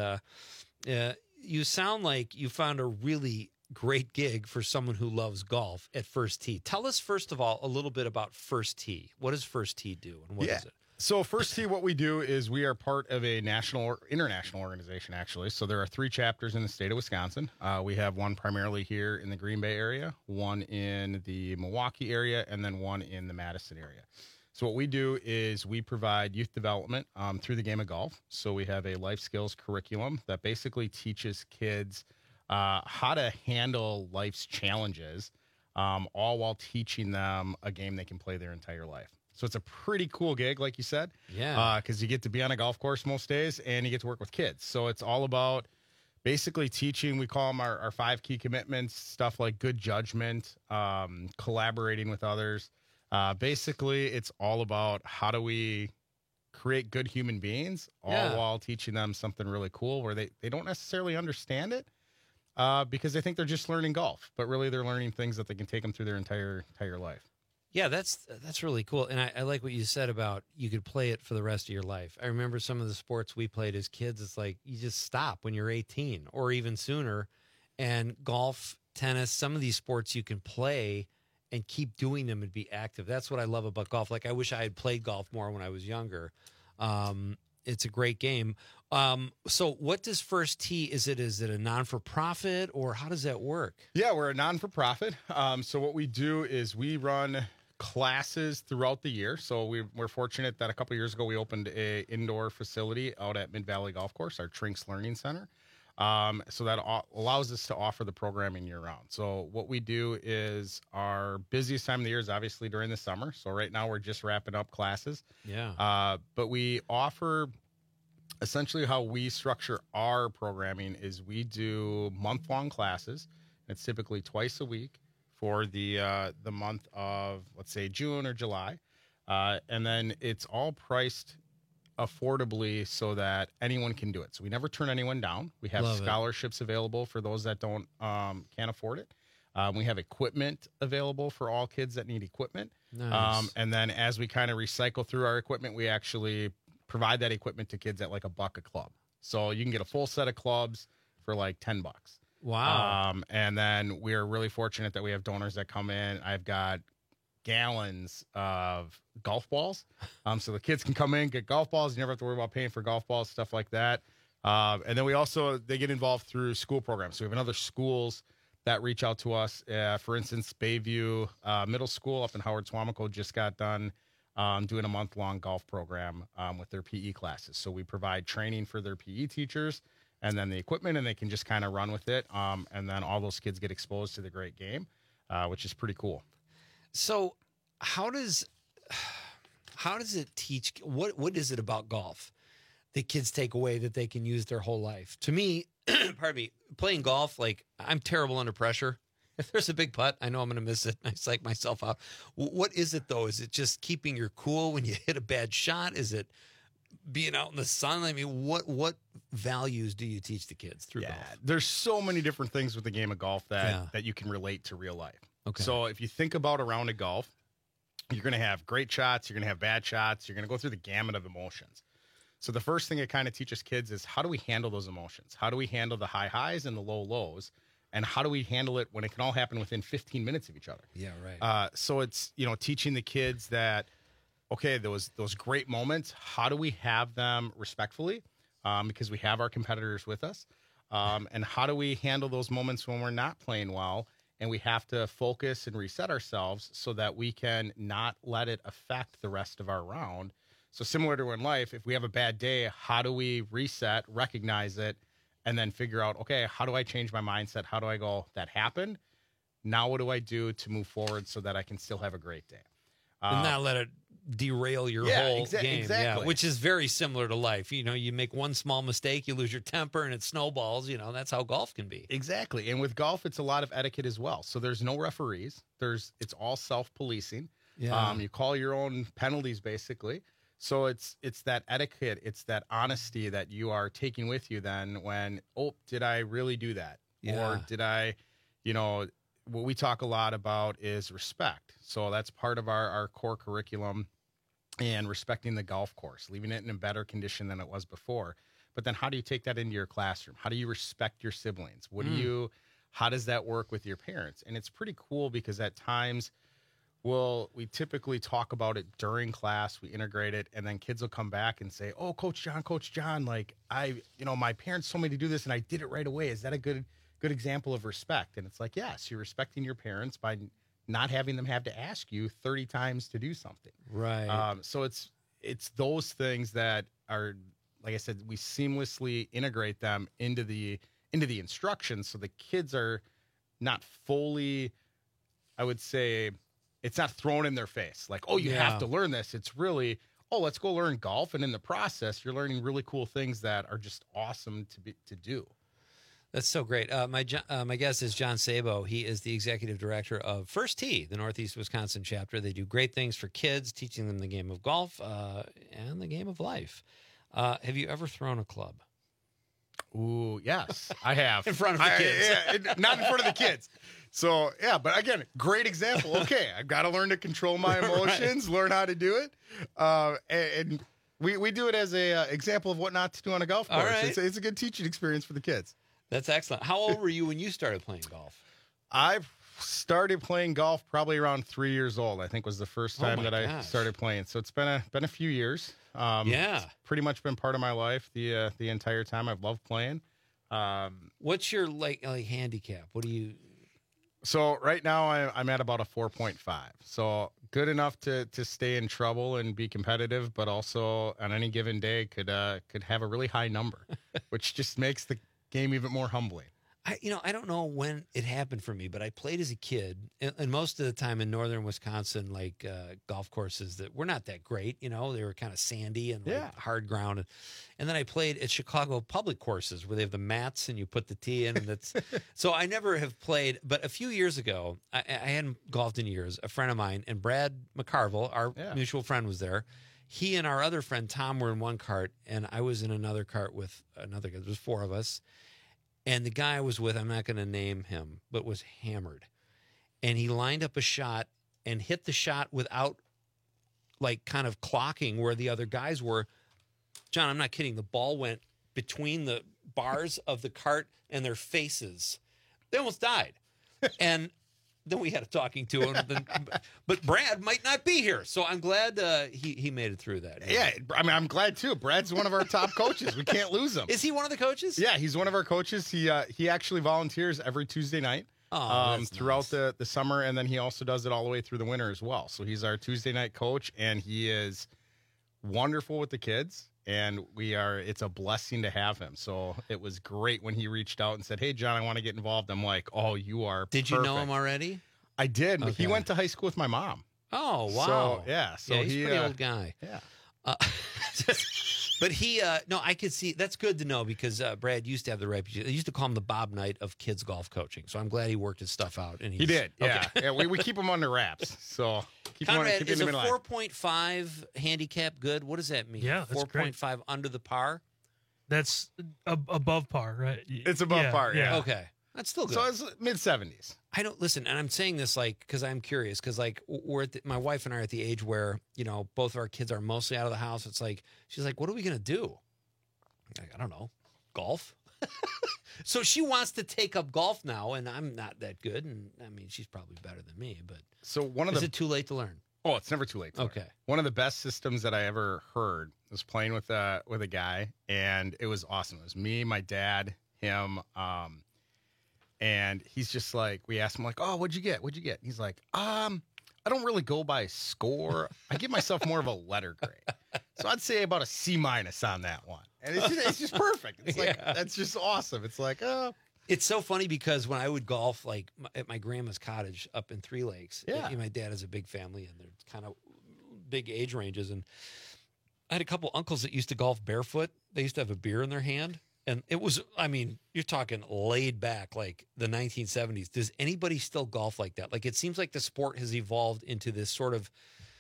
you sound like you found a really great gig for someone who loves golf at First Tee. Tell us, first of all, a little bit about First Tee. What does First Tee do, and what is it? So First Tee, what we do is we are part of a national or international organization, actually. So there are 3 chapters in the state of Wisconsin. We have one primarily here in the Green Bay area, one in the Milwaukee area, and then one in the Madison area. So what we do is we provide youth development through the game of golf. So we have a life skills curriculum that basically teaches kids how to handle life's challenges, all while teaching them a game they can play their entire life. So it's a pretty cool gig, like you said. Yeah. Because you get to be on a golf course most days, and you get to work with kids. So it's all about basically teaching. We call them our 5 key commitments, stuff like good judgment, collaborating with others. Basically, it's all about how do we create good human beings, all while teaching them something really cool where they don't necessarily understand it. Because they think they're just learning golf, but really they're learning things that they can take them through their entire life. Yeah, that's really cool. And I like what you said about you could play it for the rest of your life. I remember some of the sports we played as kids. It's like you just stop when you're 18 or even sooner. And golf, tennis, some of these sports you can play and keep doing them and be active. That's what I love about golf. Like I wish I had played golf more when I was younger. It's a great game. So what does First Tee, is it a non-for-profit or how does that work? Yeah, we're a non-for-profit. So what we do is we run classes throughout the year. So we're fortunate that a couple of years ago we opened a indoor facility out at Mid Valley Golf Course, our Trinks Learning Center. So that allows us to offer the programming year round. So what we do is our busiest time of the year is obviously during the summer. So right now we're just wrapping up classes. Yeah. But we offer essentially how we structure our programming is we do month-long classes. It's typically twice a week for the month of, let's say, June or July. And then it's all priced affordably so that anyone can do it. So we never turn anyone down. We have scholarships available for those that don't can't afford it. We have equipment available for all kids that need equipment. Nice. And then as we kind of recycle through our equipment, we actually provide that equipment to kids at like $1 a club. So you can get a full set of clubs for like $10. Wow. And then we're really fortunate that we have donors that come in. I've got gallons of golf balls. So the kids can come in, get golf balls. You never have to worry about paying for golf balls, stuff like that. And then they get involved through school programs. So we have other schools that reach out to us. For instance, Bayview Middle School up in Howard Swamico just got done doing a month-long golf program with their PE classes. So we provide training for their PE teachers and then the equipment, and they can just kind of run with it. And then all those kids get exposed to the great game, which is pretty cool. So how does it teach? What is it about golf that kids take away that they can use their whole life? To me, pardon me, playing golf, like I'm terrible under pressure. If there's a big putt, I know I'm going to miss it. I psych myself out. What is it though? Is it just keeping your cool when you hit a bad shot? Is it being out in the sun? I mean, what values do you teach the kids through golf? There's so many different things with the game of golf that you can relate to real life. Okay. So if you think about a round of golf, you're going to have great shots, you're going to have bad shots, you're going to go through the gamut of emotions. So the first thing it kind of teaches kids is how do we handle those emotions? How do we handle the high highs and the low lows? And how do we handle it when it can all happen within 15 minutes of each other? Yeah, right. So it's, teaching the kids that, okay, those great moments, how do we have them respectfully? Because we have our competitors with us. And how do we handle those moments when we're not playing well? And we have to focus and reset ourselves so that we can not let it affect the rest of our round. So similar to in life, if we have a bad day, how do we reset, recognize it, and then figure out, okay, how do I change my mindset? How do I go, that happened? Now what do I do to move forward so that I can still have a great day? And not let it derail your whole game. Exactly. Yeah, which is very similar to life. You make one small mistake, you lose your temper, and it snowballs. That's how golf can be. Exactly. And with golf, it's a lot of etiquette as well. So there's no referees. It's all self-policing. Yeah. You call your own penalties, basically. So it's that etiquette, it's that honesty that you are taking with you then when, did I really do that? Yeah. Or did I, what we talk a lot about is respect. So that's part of our core curriculum, and respecting the golf course, leaving it in a better condition than it was before. But then how do you take that into your classroom? How do you respect your siblings? How does that work with your parents? And it's pretty cool because at times, we typically talk about it during class, we integrate it, and then kids will come back and say, oh, Coach John, like my parents told me to do this and I did it right away. Is that a good example of respect? And it's like, yes, you're respecting your parents by not having them have to ask you 30 times to do something. Right. So it's those things that are, like I said, we seamlessly integrate them into the instructions. So the kids are not fully, I would say, it's not thrown in their face. Like, you have to learn this. It's really, let's go learn golf. And in the process, you're learning really cool things that are just awesome to do. That's so great. My guest is John Sabo. He is the executive director of First Tee, the Northeast Wisconsin chapter. They do great things for kids, teaching them the game of golf and the game of life. Have you ever thrown a club? Ooh, yes, I have. In front of the kids. Not in front of the kids. So, but again, great example. Okay, I've got to learn to control my emotions, learn how to do it. And we do it as a example of what not to do on a golf course. Right. It's a good teaching experience for the kids. That's excellent. How old were you when you started playing golf? I've started playing golf probably around 3 years old, I think was the first time I started playing. So it's been a few years. It's pretty much been part of my life the entire time. I've loved playing. What's your like handicap? What do you? So right now I'm at about a 4.5. So good enough to stay in trouble and be competitive, but also on any given day could have a really high number, which just makes the game even more humbling. I don't know when it happened for me, but I played as a kid, and most of the time in northern Wisconsin, like golf courses that were not that great. They were kind of sandy and like hard ground. And then I played at Chicago public courses where they have the mats and you put the tee in. And that's so I never have played. But a few years ago, I hadn't golfed in years. A friend of mine, and Brad McCarville, our mutual friend, was there. He and our other friend Tom were in one cart, and I was in another cart with another guy. There was 4 of us. And the guy I was with, I'm not going to name him, but was hammered. And he lined up a shot and hit the shot without, like, kind of clocking where the other guys were. John, I'm not kidding. The ball went between the bars of the cart and their faces. They almost died. And then we had a talking to him. But Brad might not be here. So I'm glad he made it through that. Yeah, I mean, I'm glad, too. Brad's one of our top coaches. We can't lose him. Is he one of the coaches? Yeah, he's one of our coaches. He actually volunteers every Tuesday night throughout the summer, and then he also does it all the way through the winter as well. So he's our Tuesday night coach, and he is wonderful with the kids. And it's a blessing to have him. So it was great when he reached out and said, "Hey, John, I want to get involved." I'm like, "Oh, you are Did perfect." you know him already? I did. Okay. He went to high school with my mom. Oh, wow. So, yeah. So he's a pretty old guy. Yeah. But he, no, I could see, that's good to know because Brad used to have the reputation. They used to call him the Bob Knight of kids golf coaching. So I'm glad he worked his stuff out. And he did. Yeah. Okay. Yeah. We keep him under wraps. So Conrad, is a 4.5 handicap good? What does that mean? Yeah, that's 4.5 under the par? That's above par, right? It's above par, yeah. Okay. That's still good. So it's mid-70s. I don't listen, and I'm saying this like because I'm curious because like we're my wife and I are at the age where both of our kids are mostly out of the house. It's like she's like, "What are we gonna do?" I'm like, I don't know, golf. So she wants to take up golf now, and I'm not that good, and I mean she's probably better than me. But so is it too late to learn? Oh, it's never too late. Okay. One of the best systems that I ever heard was playing with a guy, and it was awesome. It was me, my dad, him. And he's just like, we asked him like, "Oh, what'd you get? What'd you get?" He's like, I don't really go by score. I give myself more of a letter grade. So I'd say about a C- on that one. And it's just perfect. It's like, that's just awesome. It's like, It's so funny because when I would golf like at my grandma's cottage up in Three Lakes, my dad has a big family and they're kind of big age ranges. And I had a couple uncles that used to golf barefoot. They used to have a beer in their hand. And it was, I mean, you're talking laid back, like the 1970s. Does anybody still golf like that? Like, it seems like the sport has evolved into this sort of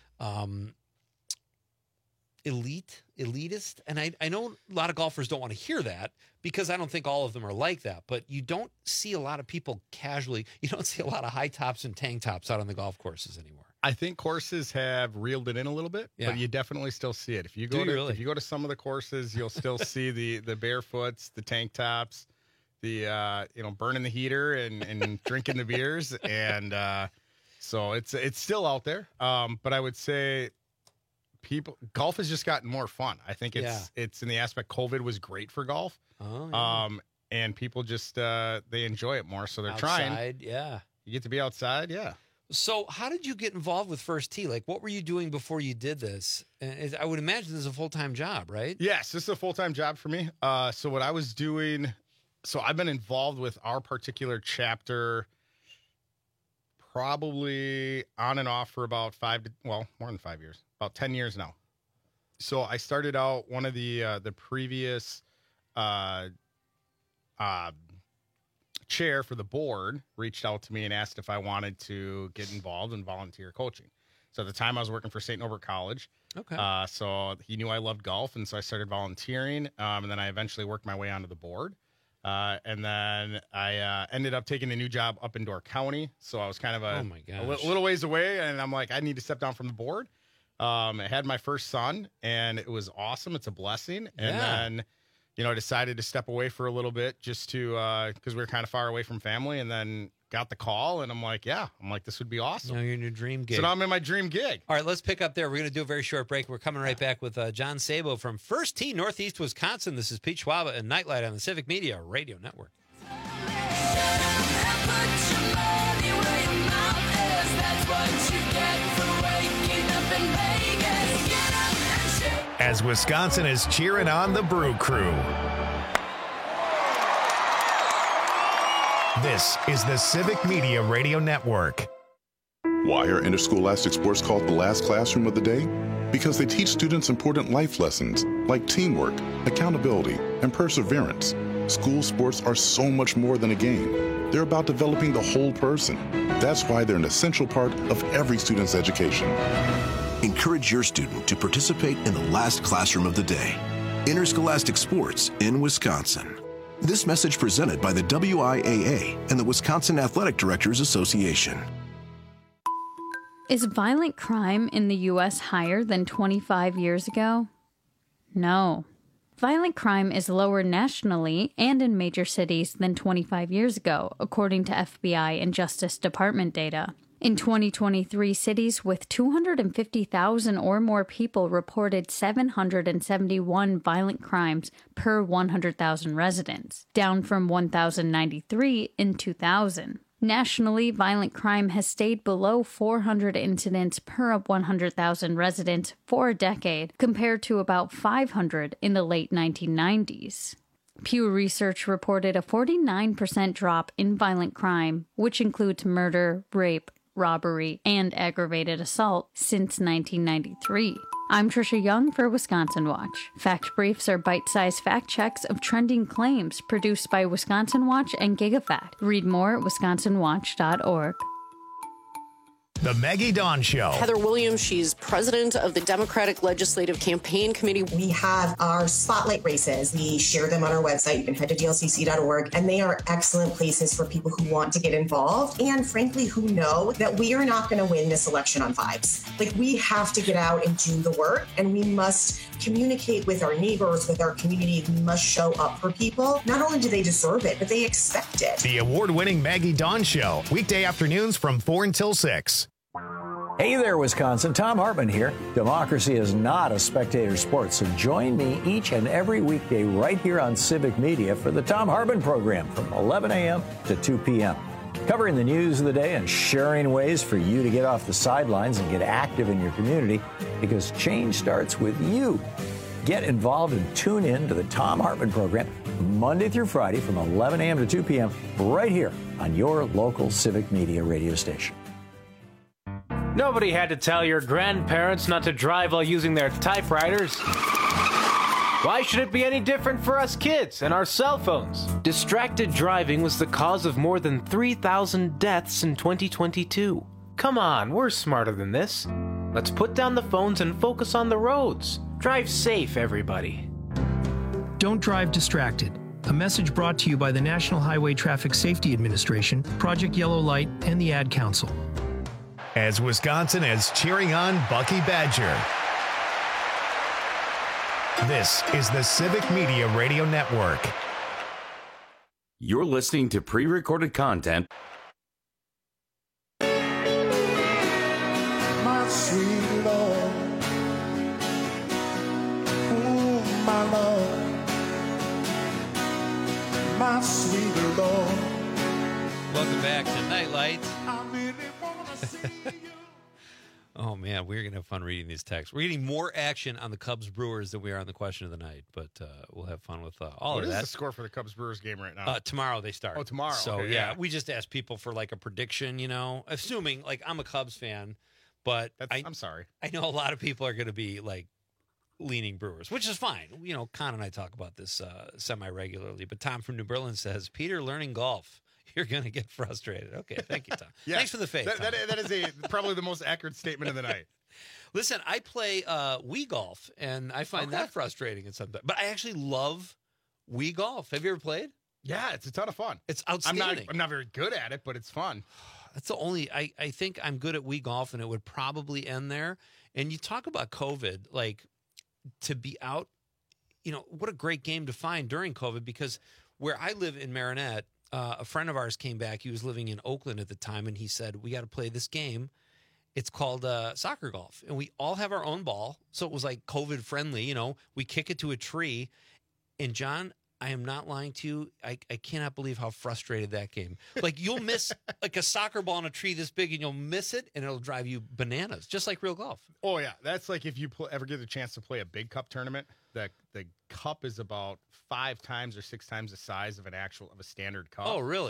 elitist. And I know a lot of golfers don't want to hear that because I don't think all of them are like that. But you don't see a lot of people casually. You don't see a lot of high tops and tank tops out on the golf courses anymore. I think courses have reeled it in a little bit, but you definitely still see it. If you go if you go to some of the courses, you'll still see the barefoots, the tank tops, the burning the heater and drinking the beers, and so it's still out there. But I would say golf has just gotten more fun. I think it's in the aspect COVID was great for golf. Oh, yeah. And people just they enjoy it more, so they're outside, trying. Yeah, you get to be outside. Yeah. So how did you get involved with First Tee? Like, what were you doing before you did this? And I would imagine this is a full-time job, right? Yes, this is a full-time job for me. So what I was doing, I've been involved with our particular chapter probably on and off for about more than 5 years, about 10 years now. So I started out one of the previous chair for the board reached out to me and asked if I wanted to get involved in volunteer coaching. So at the time I was working for St. Norbert College. Okay. So he knew I loved golf, and so I started volunteering. And then I eventually worked my way onto the board. And then I ended up taking a new job up in Door County. So I was kind of a little ways away, and I'm like, I need to step down from the board. I had my first son, and it was awesome. It's a blessing. And then I decided to step away for a little bit just to, because we were kind of far away from family, and then got the call, and I'm like, this would be awesome. Now you're in your dream gig. So now I'm in my dream gig. All right, let's pick up there. We're going to do a very short break. We're coming right back with John Sabo from First Tee, Northeast Wisconsin. This is Pete Schwaba and Nightlight on the Civic Media Radio Network. As Wisconsin is cheering on the Brew Crew. This is the Civic Media Radio Network. Why are interscholastic sports called the last classroom of the day? Because they teach students important life lessons like teamwork, accountability, and perseverance. School sports are so much more than a game. They're about developing the whole person. That's why they're an essential part of every student's education. Encourage your student to participate in the last classroom of the day. Interscholastic sports in Wisconsin. This message presented by the WIAA and the Wisconsin Athletic Directors Association. Is violent crime in the U.S. higher than 25 years ago? No. Violent crime is lower nationally and in major cities than 25 years ago, according to FBI and Justice Department data. In 2023, cities with 250,000 or more people reported 771 violent crimes per 100,000 residents, down from 1,093 in 2000. Nationally, violent crime has stayed below 400 incidents per 100,000 residents for a decade, compared to about 500 in the late 1990s. Pew Research reported a 49% drop in violent crime, which includes murder, rape, robbery, and aggravated assault since 1993. I'm Trisha Young for Wisconsin Watch. Fact Briefs are bite-sized fact checks of trending claims produced by Wisconsin Watch and GigaFact. Read more at wisconsinwatch.org. The Maggie Dawn Show. Heather Williams, she's president of the Democratic Legislative Campaign Committee. We have our spotlight races. We share them on our website. You can head to dlcc.org, and they are excellent places for people who want to get involved and, frankly, who know that we are not going to win this election on vibes. Like, we have to get out and do the work, and we must communicate with our neighbors, with our community. We must show up for people. Not only do they deserve it, but they expect it. The award-winning Maggie Dawn Show, weekday afternoons from 4 until 6. Hey there, Wisconsin. Tom Hartman here. Democracy is not a spectator sport, so join me each and every weekday right here on Civic Media for the Tom Hartman program from 11 a.m. to 2 p.m. Covering the news of the day and sharing ways for you to get off the sidelines and get active in your community, because change starts with you. Get involved and tune in to the Tom Hartman program Monday through Friday from 11 a.m. to 2 p.m. right here on your local Civic Media radio station. Nobody had to tell your grandparents not to drive while using their typewriters. Why should it be any different for us kids and our cell phones? Distracted driving was the cause of more than 3,000 deaths in 2022. Come on, we're smarter than this. Let's put down the phones and focus on the roads. Drive safe, everybody. Don't drive distracted. A message brought to you by the National Highway Traffic Safety Administration, Project Yellow Light, and the Ad Council. As Wisconsin is cheering on Bucky Badger. This is the Civic Media Radio Network. You're listening to pre-recorded content. My sweet Lord, ooh, my Lord, my sweet Lord. Welcome back to Nightlight. Oh, man, we're going to have fun reading these texts. We're getting more action on the Cubs-Brewers than we are on the question of the night, but we'll have fun with all of that. What is the score for the Cubs-Brewers game right now? Tomorrow they start. Oh, tomorrow. So, okay, yeah, we just asked people for, like, a prediction, you know, assuming, like, I'm a Cubs fan, but I'm sorry. I know a lot of people are going to be, like, leaning Brewers, which is fine. You know, Con and I talk about this semi-regularly, but Tom from New Berlin says, Peter learning golf. You're going to get frustrated. Okay, thank you, Tom. Yes, thanks for the faith. That is probably the most accurate statement of the night. Listen, I play Wii Golf, and I find that frustrating at some time. But I actually love Wii Golf. Have you ever played? Yeah, it's a ton of fun. It's outstanding. I'm not very good at it, but it's fun. That's the only I think I'm good at Wii Golf, and it would probably end there. And you talk about COVID, like to be out, you know, what a great game to find during COVID, because where I live in Marinette, a friend of ours came back. He was living in Oakland at the time, and he said, we got to play this game. It's called soccer golf, and we all have our own ball, so it was like COVID friendly. You know, we kick it to a tree, and John, I am not lying to you. I cannot believe how frustrated that game. Like, you'll miss like a soccer ball in a tree this big, and you'll miss it, and it'll drive you bananas, just like real golf. Oh yeah, that's like if you ever get a chance to play a big cup tournament. The cup is about 5 times or 6 times the size of a standard cup. Oh, really?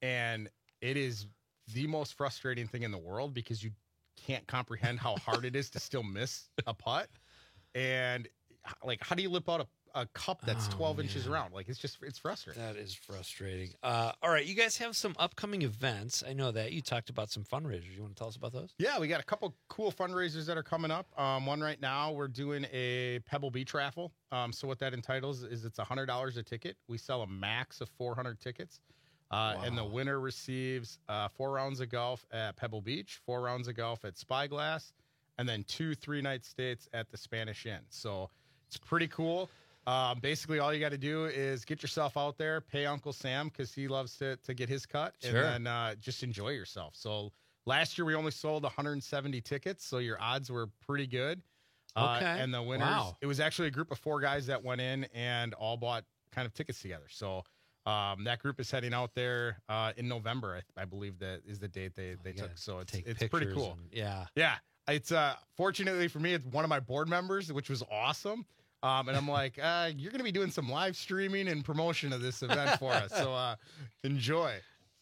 And it is the most frustrating thing in the world because you can't comprehend how hard it is to still miss a putt. And like, how do you lip out a cup that's 12 inches around? Like, it's frustrating. That is frustrating. All right, you guys have some upcoming events. I know that you talked about some fundraisers. You want to tell us about those? Yeah, we got a couple cool fundraisers that are coming up. One right now, we're doing a Pebble Beach raffle. So what that entitles is it's $100 a ticket. We sell a max of 400 tickets. And the winner receives 4 rounds of golf at Pebble Beach, 4 rounds of golf at Spyglass, and then 2 3-night stays at the Spanish Inn. So it's pretty cool. Basically, all you got to do is get yourself out there, pay Uncle Sam because he loves to get his cut, and then just enjoy yourself. So last year we only sold 170 tickets, so your odds were pretty good. Okay. And the winners, it was actually a group of 4 guys that went in and all bought kind of tickets together. So that group is heading out there in November, I believe that is the date they took. So it's pretty cool. Yeah. It's fortunately for me, it's one of my board members, which was awesome. And I'm like, you're going to be doing some live streaming and promotion of this event for us. So enjoy.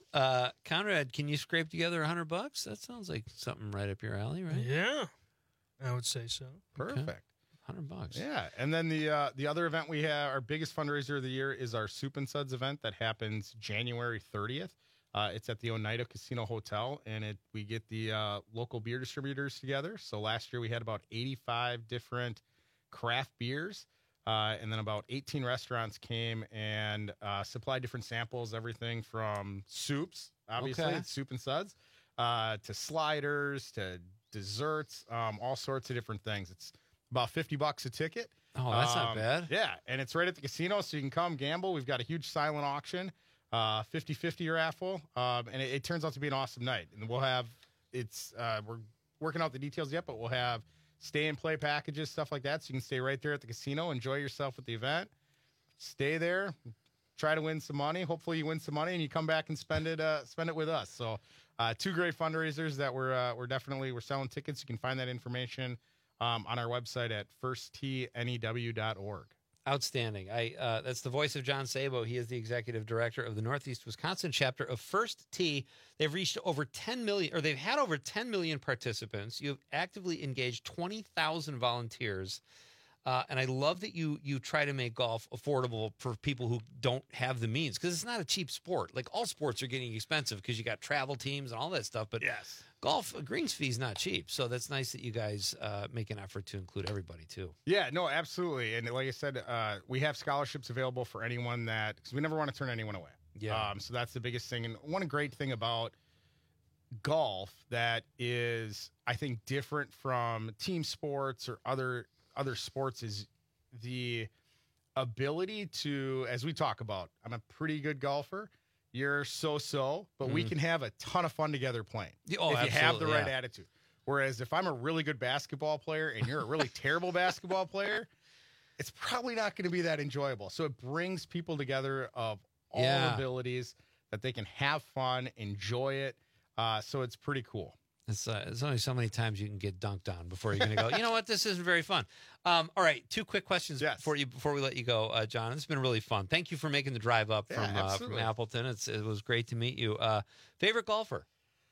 Conrad, can you scrape together $100? That sounds like something right up your alley, right? Yeah, I would say so. Perfect. Okay. $100. Yeah. And then the other event we have, our biggest fundraiser of the year is our Soup and Suds event that happens January 30th. It's at the Oneida Casino Hotel, and we get the local beer distributors together. So last year we had about 85 different craft beers, and then about 18 restaurants came and supplied different samples, everything from soups, obviously, it's Soup and Suds, to sliders, to desserts, all sorts of different things. It's about $50 a ticket. Oh, that's not bad. Yeah, and it's right at the casino, so you can come gamble. We've got a huge silent auction, 50-50 raffle, and it turns out to be an awesome night. And we'll have, we're working out the details yet, but we'll have stay and play packages, stuff like that, so you can stay right there at the casino, enjoy yourself at the event, stay there, try to win some money. Hopefully you win some money and you come back and spend it with us. So 2 great fundraisers that we're selling tickets. You can find that information on our website at firsttnew.org. Outstanding. That's the voice of John Sabo. He is the executive director of the Northeast Wisconsin chapter of First Tee. They've reached over 10 million, or they've had over 10 million participants. You've actively engaged 20,000 volunteers. And I love that you try to make golf affordable for people who don't have the means, because it's not a cheap sport. Like, all sports are getting expensive because you got travel teams and all that stuff. But golf, a greens fee is not cheap. So that's nice that you guys make an effort to include everybody too. Yeah, no, absolutely. And like I said, we have scholarships available for anyone because we never want to turn anyone away. Yeah. So that's the biggest thing. And one great thing about golf that is, I think, different from team sports or other sports is the ability to, as we talk about, I'm a pretty good golfer. You're so-so, but we can have a ton of fun together playing if you have the right attitude. Whereas if I'm a really good basketball player and you're a really terrible basketball player, it's probably not going to be that enjoyable. So it brings people together of all abilities that they can have fun, enjoy it. So it's pretty cool. There's only so many times you can get dunked on before you're going to go, you know what, this isn't very fun. All right, 2 quick questions before we let you go, John. It's been really fun. Thank you for making the drive up from Appleton. It was great to meet you. Favorite golfer?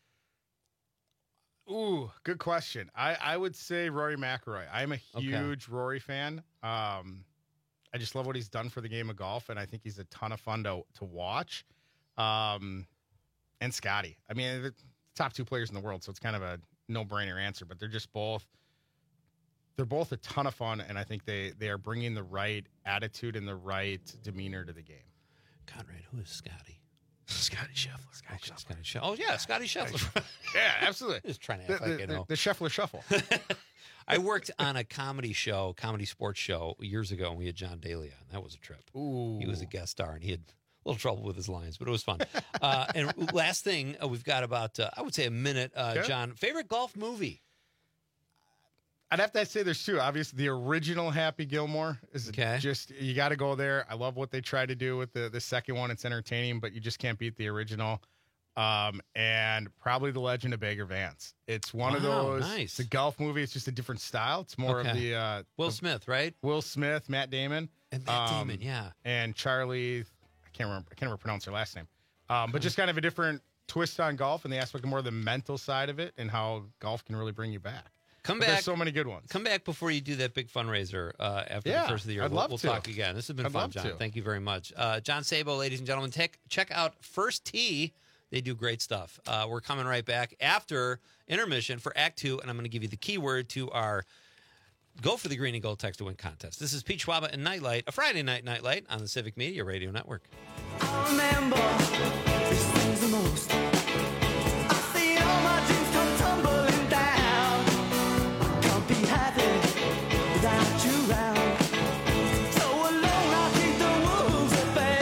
Ooh, good question. I would say Rory McIlroy. I'm a huge Rory fan. I just love what he's done for the game of golf, and I think he's a ton of fun to watch. And Scotty. I mean, the top 2 players in the world, so it's kind of a no-brainer answer, but they're both a ton of fun, and I think they are bringing the right attitude and the right demeanor to the game. Conrad, who is Scotty? Scotty Scheffler. Scotty Scheffler. Oh, yeah, Scotty Scheffler. Yeah, absolutely. Just trying to act like I know. The Scheffler Shuffle. I worked on a comedy sports show years ago, and we had John Daly on. That was a trip. Ooh. He was a guest star, and he had a little trouble with his lines, but it was fun. And last thing, we've got about, I would say, a minute. John, favorite golf movie? I'd have to say there's 2. Obviously, the original Happy Gilmore is just, you got to go there. I love what they try to do with the second one. It's entertaining, but you just can't beat the original. And probably The Legend of Bagger Vance. It's one of those. Nice. It's a golf movie. It's just a different style. It's more of the Will Smith, right? Will Smith, Matt Damon, and Matt Damon, yeah, and Charlie. I can't remember pronounce her last name. But just kind of a different twist on golf and the aspect of more the mental side of it and how golf can really bring you back. Come back. There's so many good ones. Come back before you do that big fundraiser after the first of the year. I'd love we'll to. talk again. This has been fun, John. Thank you very much. John Sabo, ladies and gentlemen, check out First Tee. They do great stuff. We're coming right back after intermission for Act 2, and I'm going to give you the keyword to our Go for the Green and Gold Text to Win contest. This is Pete Schwaba and Nightlight, a Friday night Nightlight on the Civic Media Radio Network. I remember these things the most. I see all my dreams come tumbling down. I can't be happy without you around. So alone I keep the wolves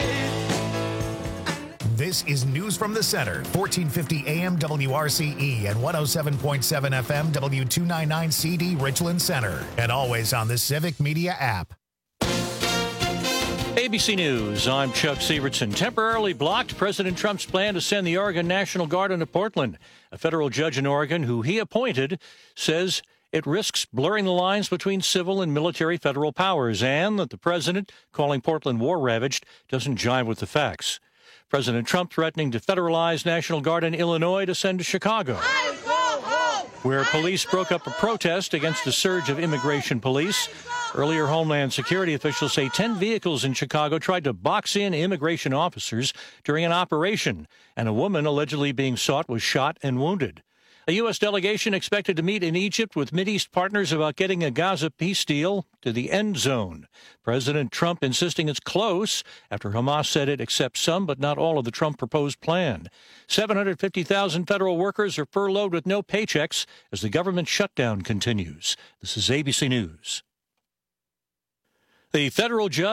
at bay. This is News from the Center, 1450 AM WRCE and 107.7 FM W299 CD Richland Center, and always on the Civic Media app. ABC News, I'm Chuck Sievertson. Temporarily blocked President Trump's plan to send the Oregon National Guard into Portland. A federal judge in Oregon, who he appointed, says it risks blurring the lines between civil and military federal powers, and that the president, calling Portland war-ravaged, doesn't jive with the facts. President Trump threatening to federalize National Guard in Illinois to send to Chicago, where police broke up a protest against a surge of immigration police. Earlier, Homeland Security officials say 10 vehicles in Chicago tried to box in immigration officers during an operation, and a woman allegedly being sought was shot and wounded. A U.S. delegation expected to meet in Egypt with Mideast partners about getting a Gaza peace deal to the end zone. President Trump insisting it's close after Hamas said it accepts some but not all of the Trump proposed plan. 750,000 federal workers are furloughed with no paychecks as the government shutdown continues. This is ABC News. The federal judge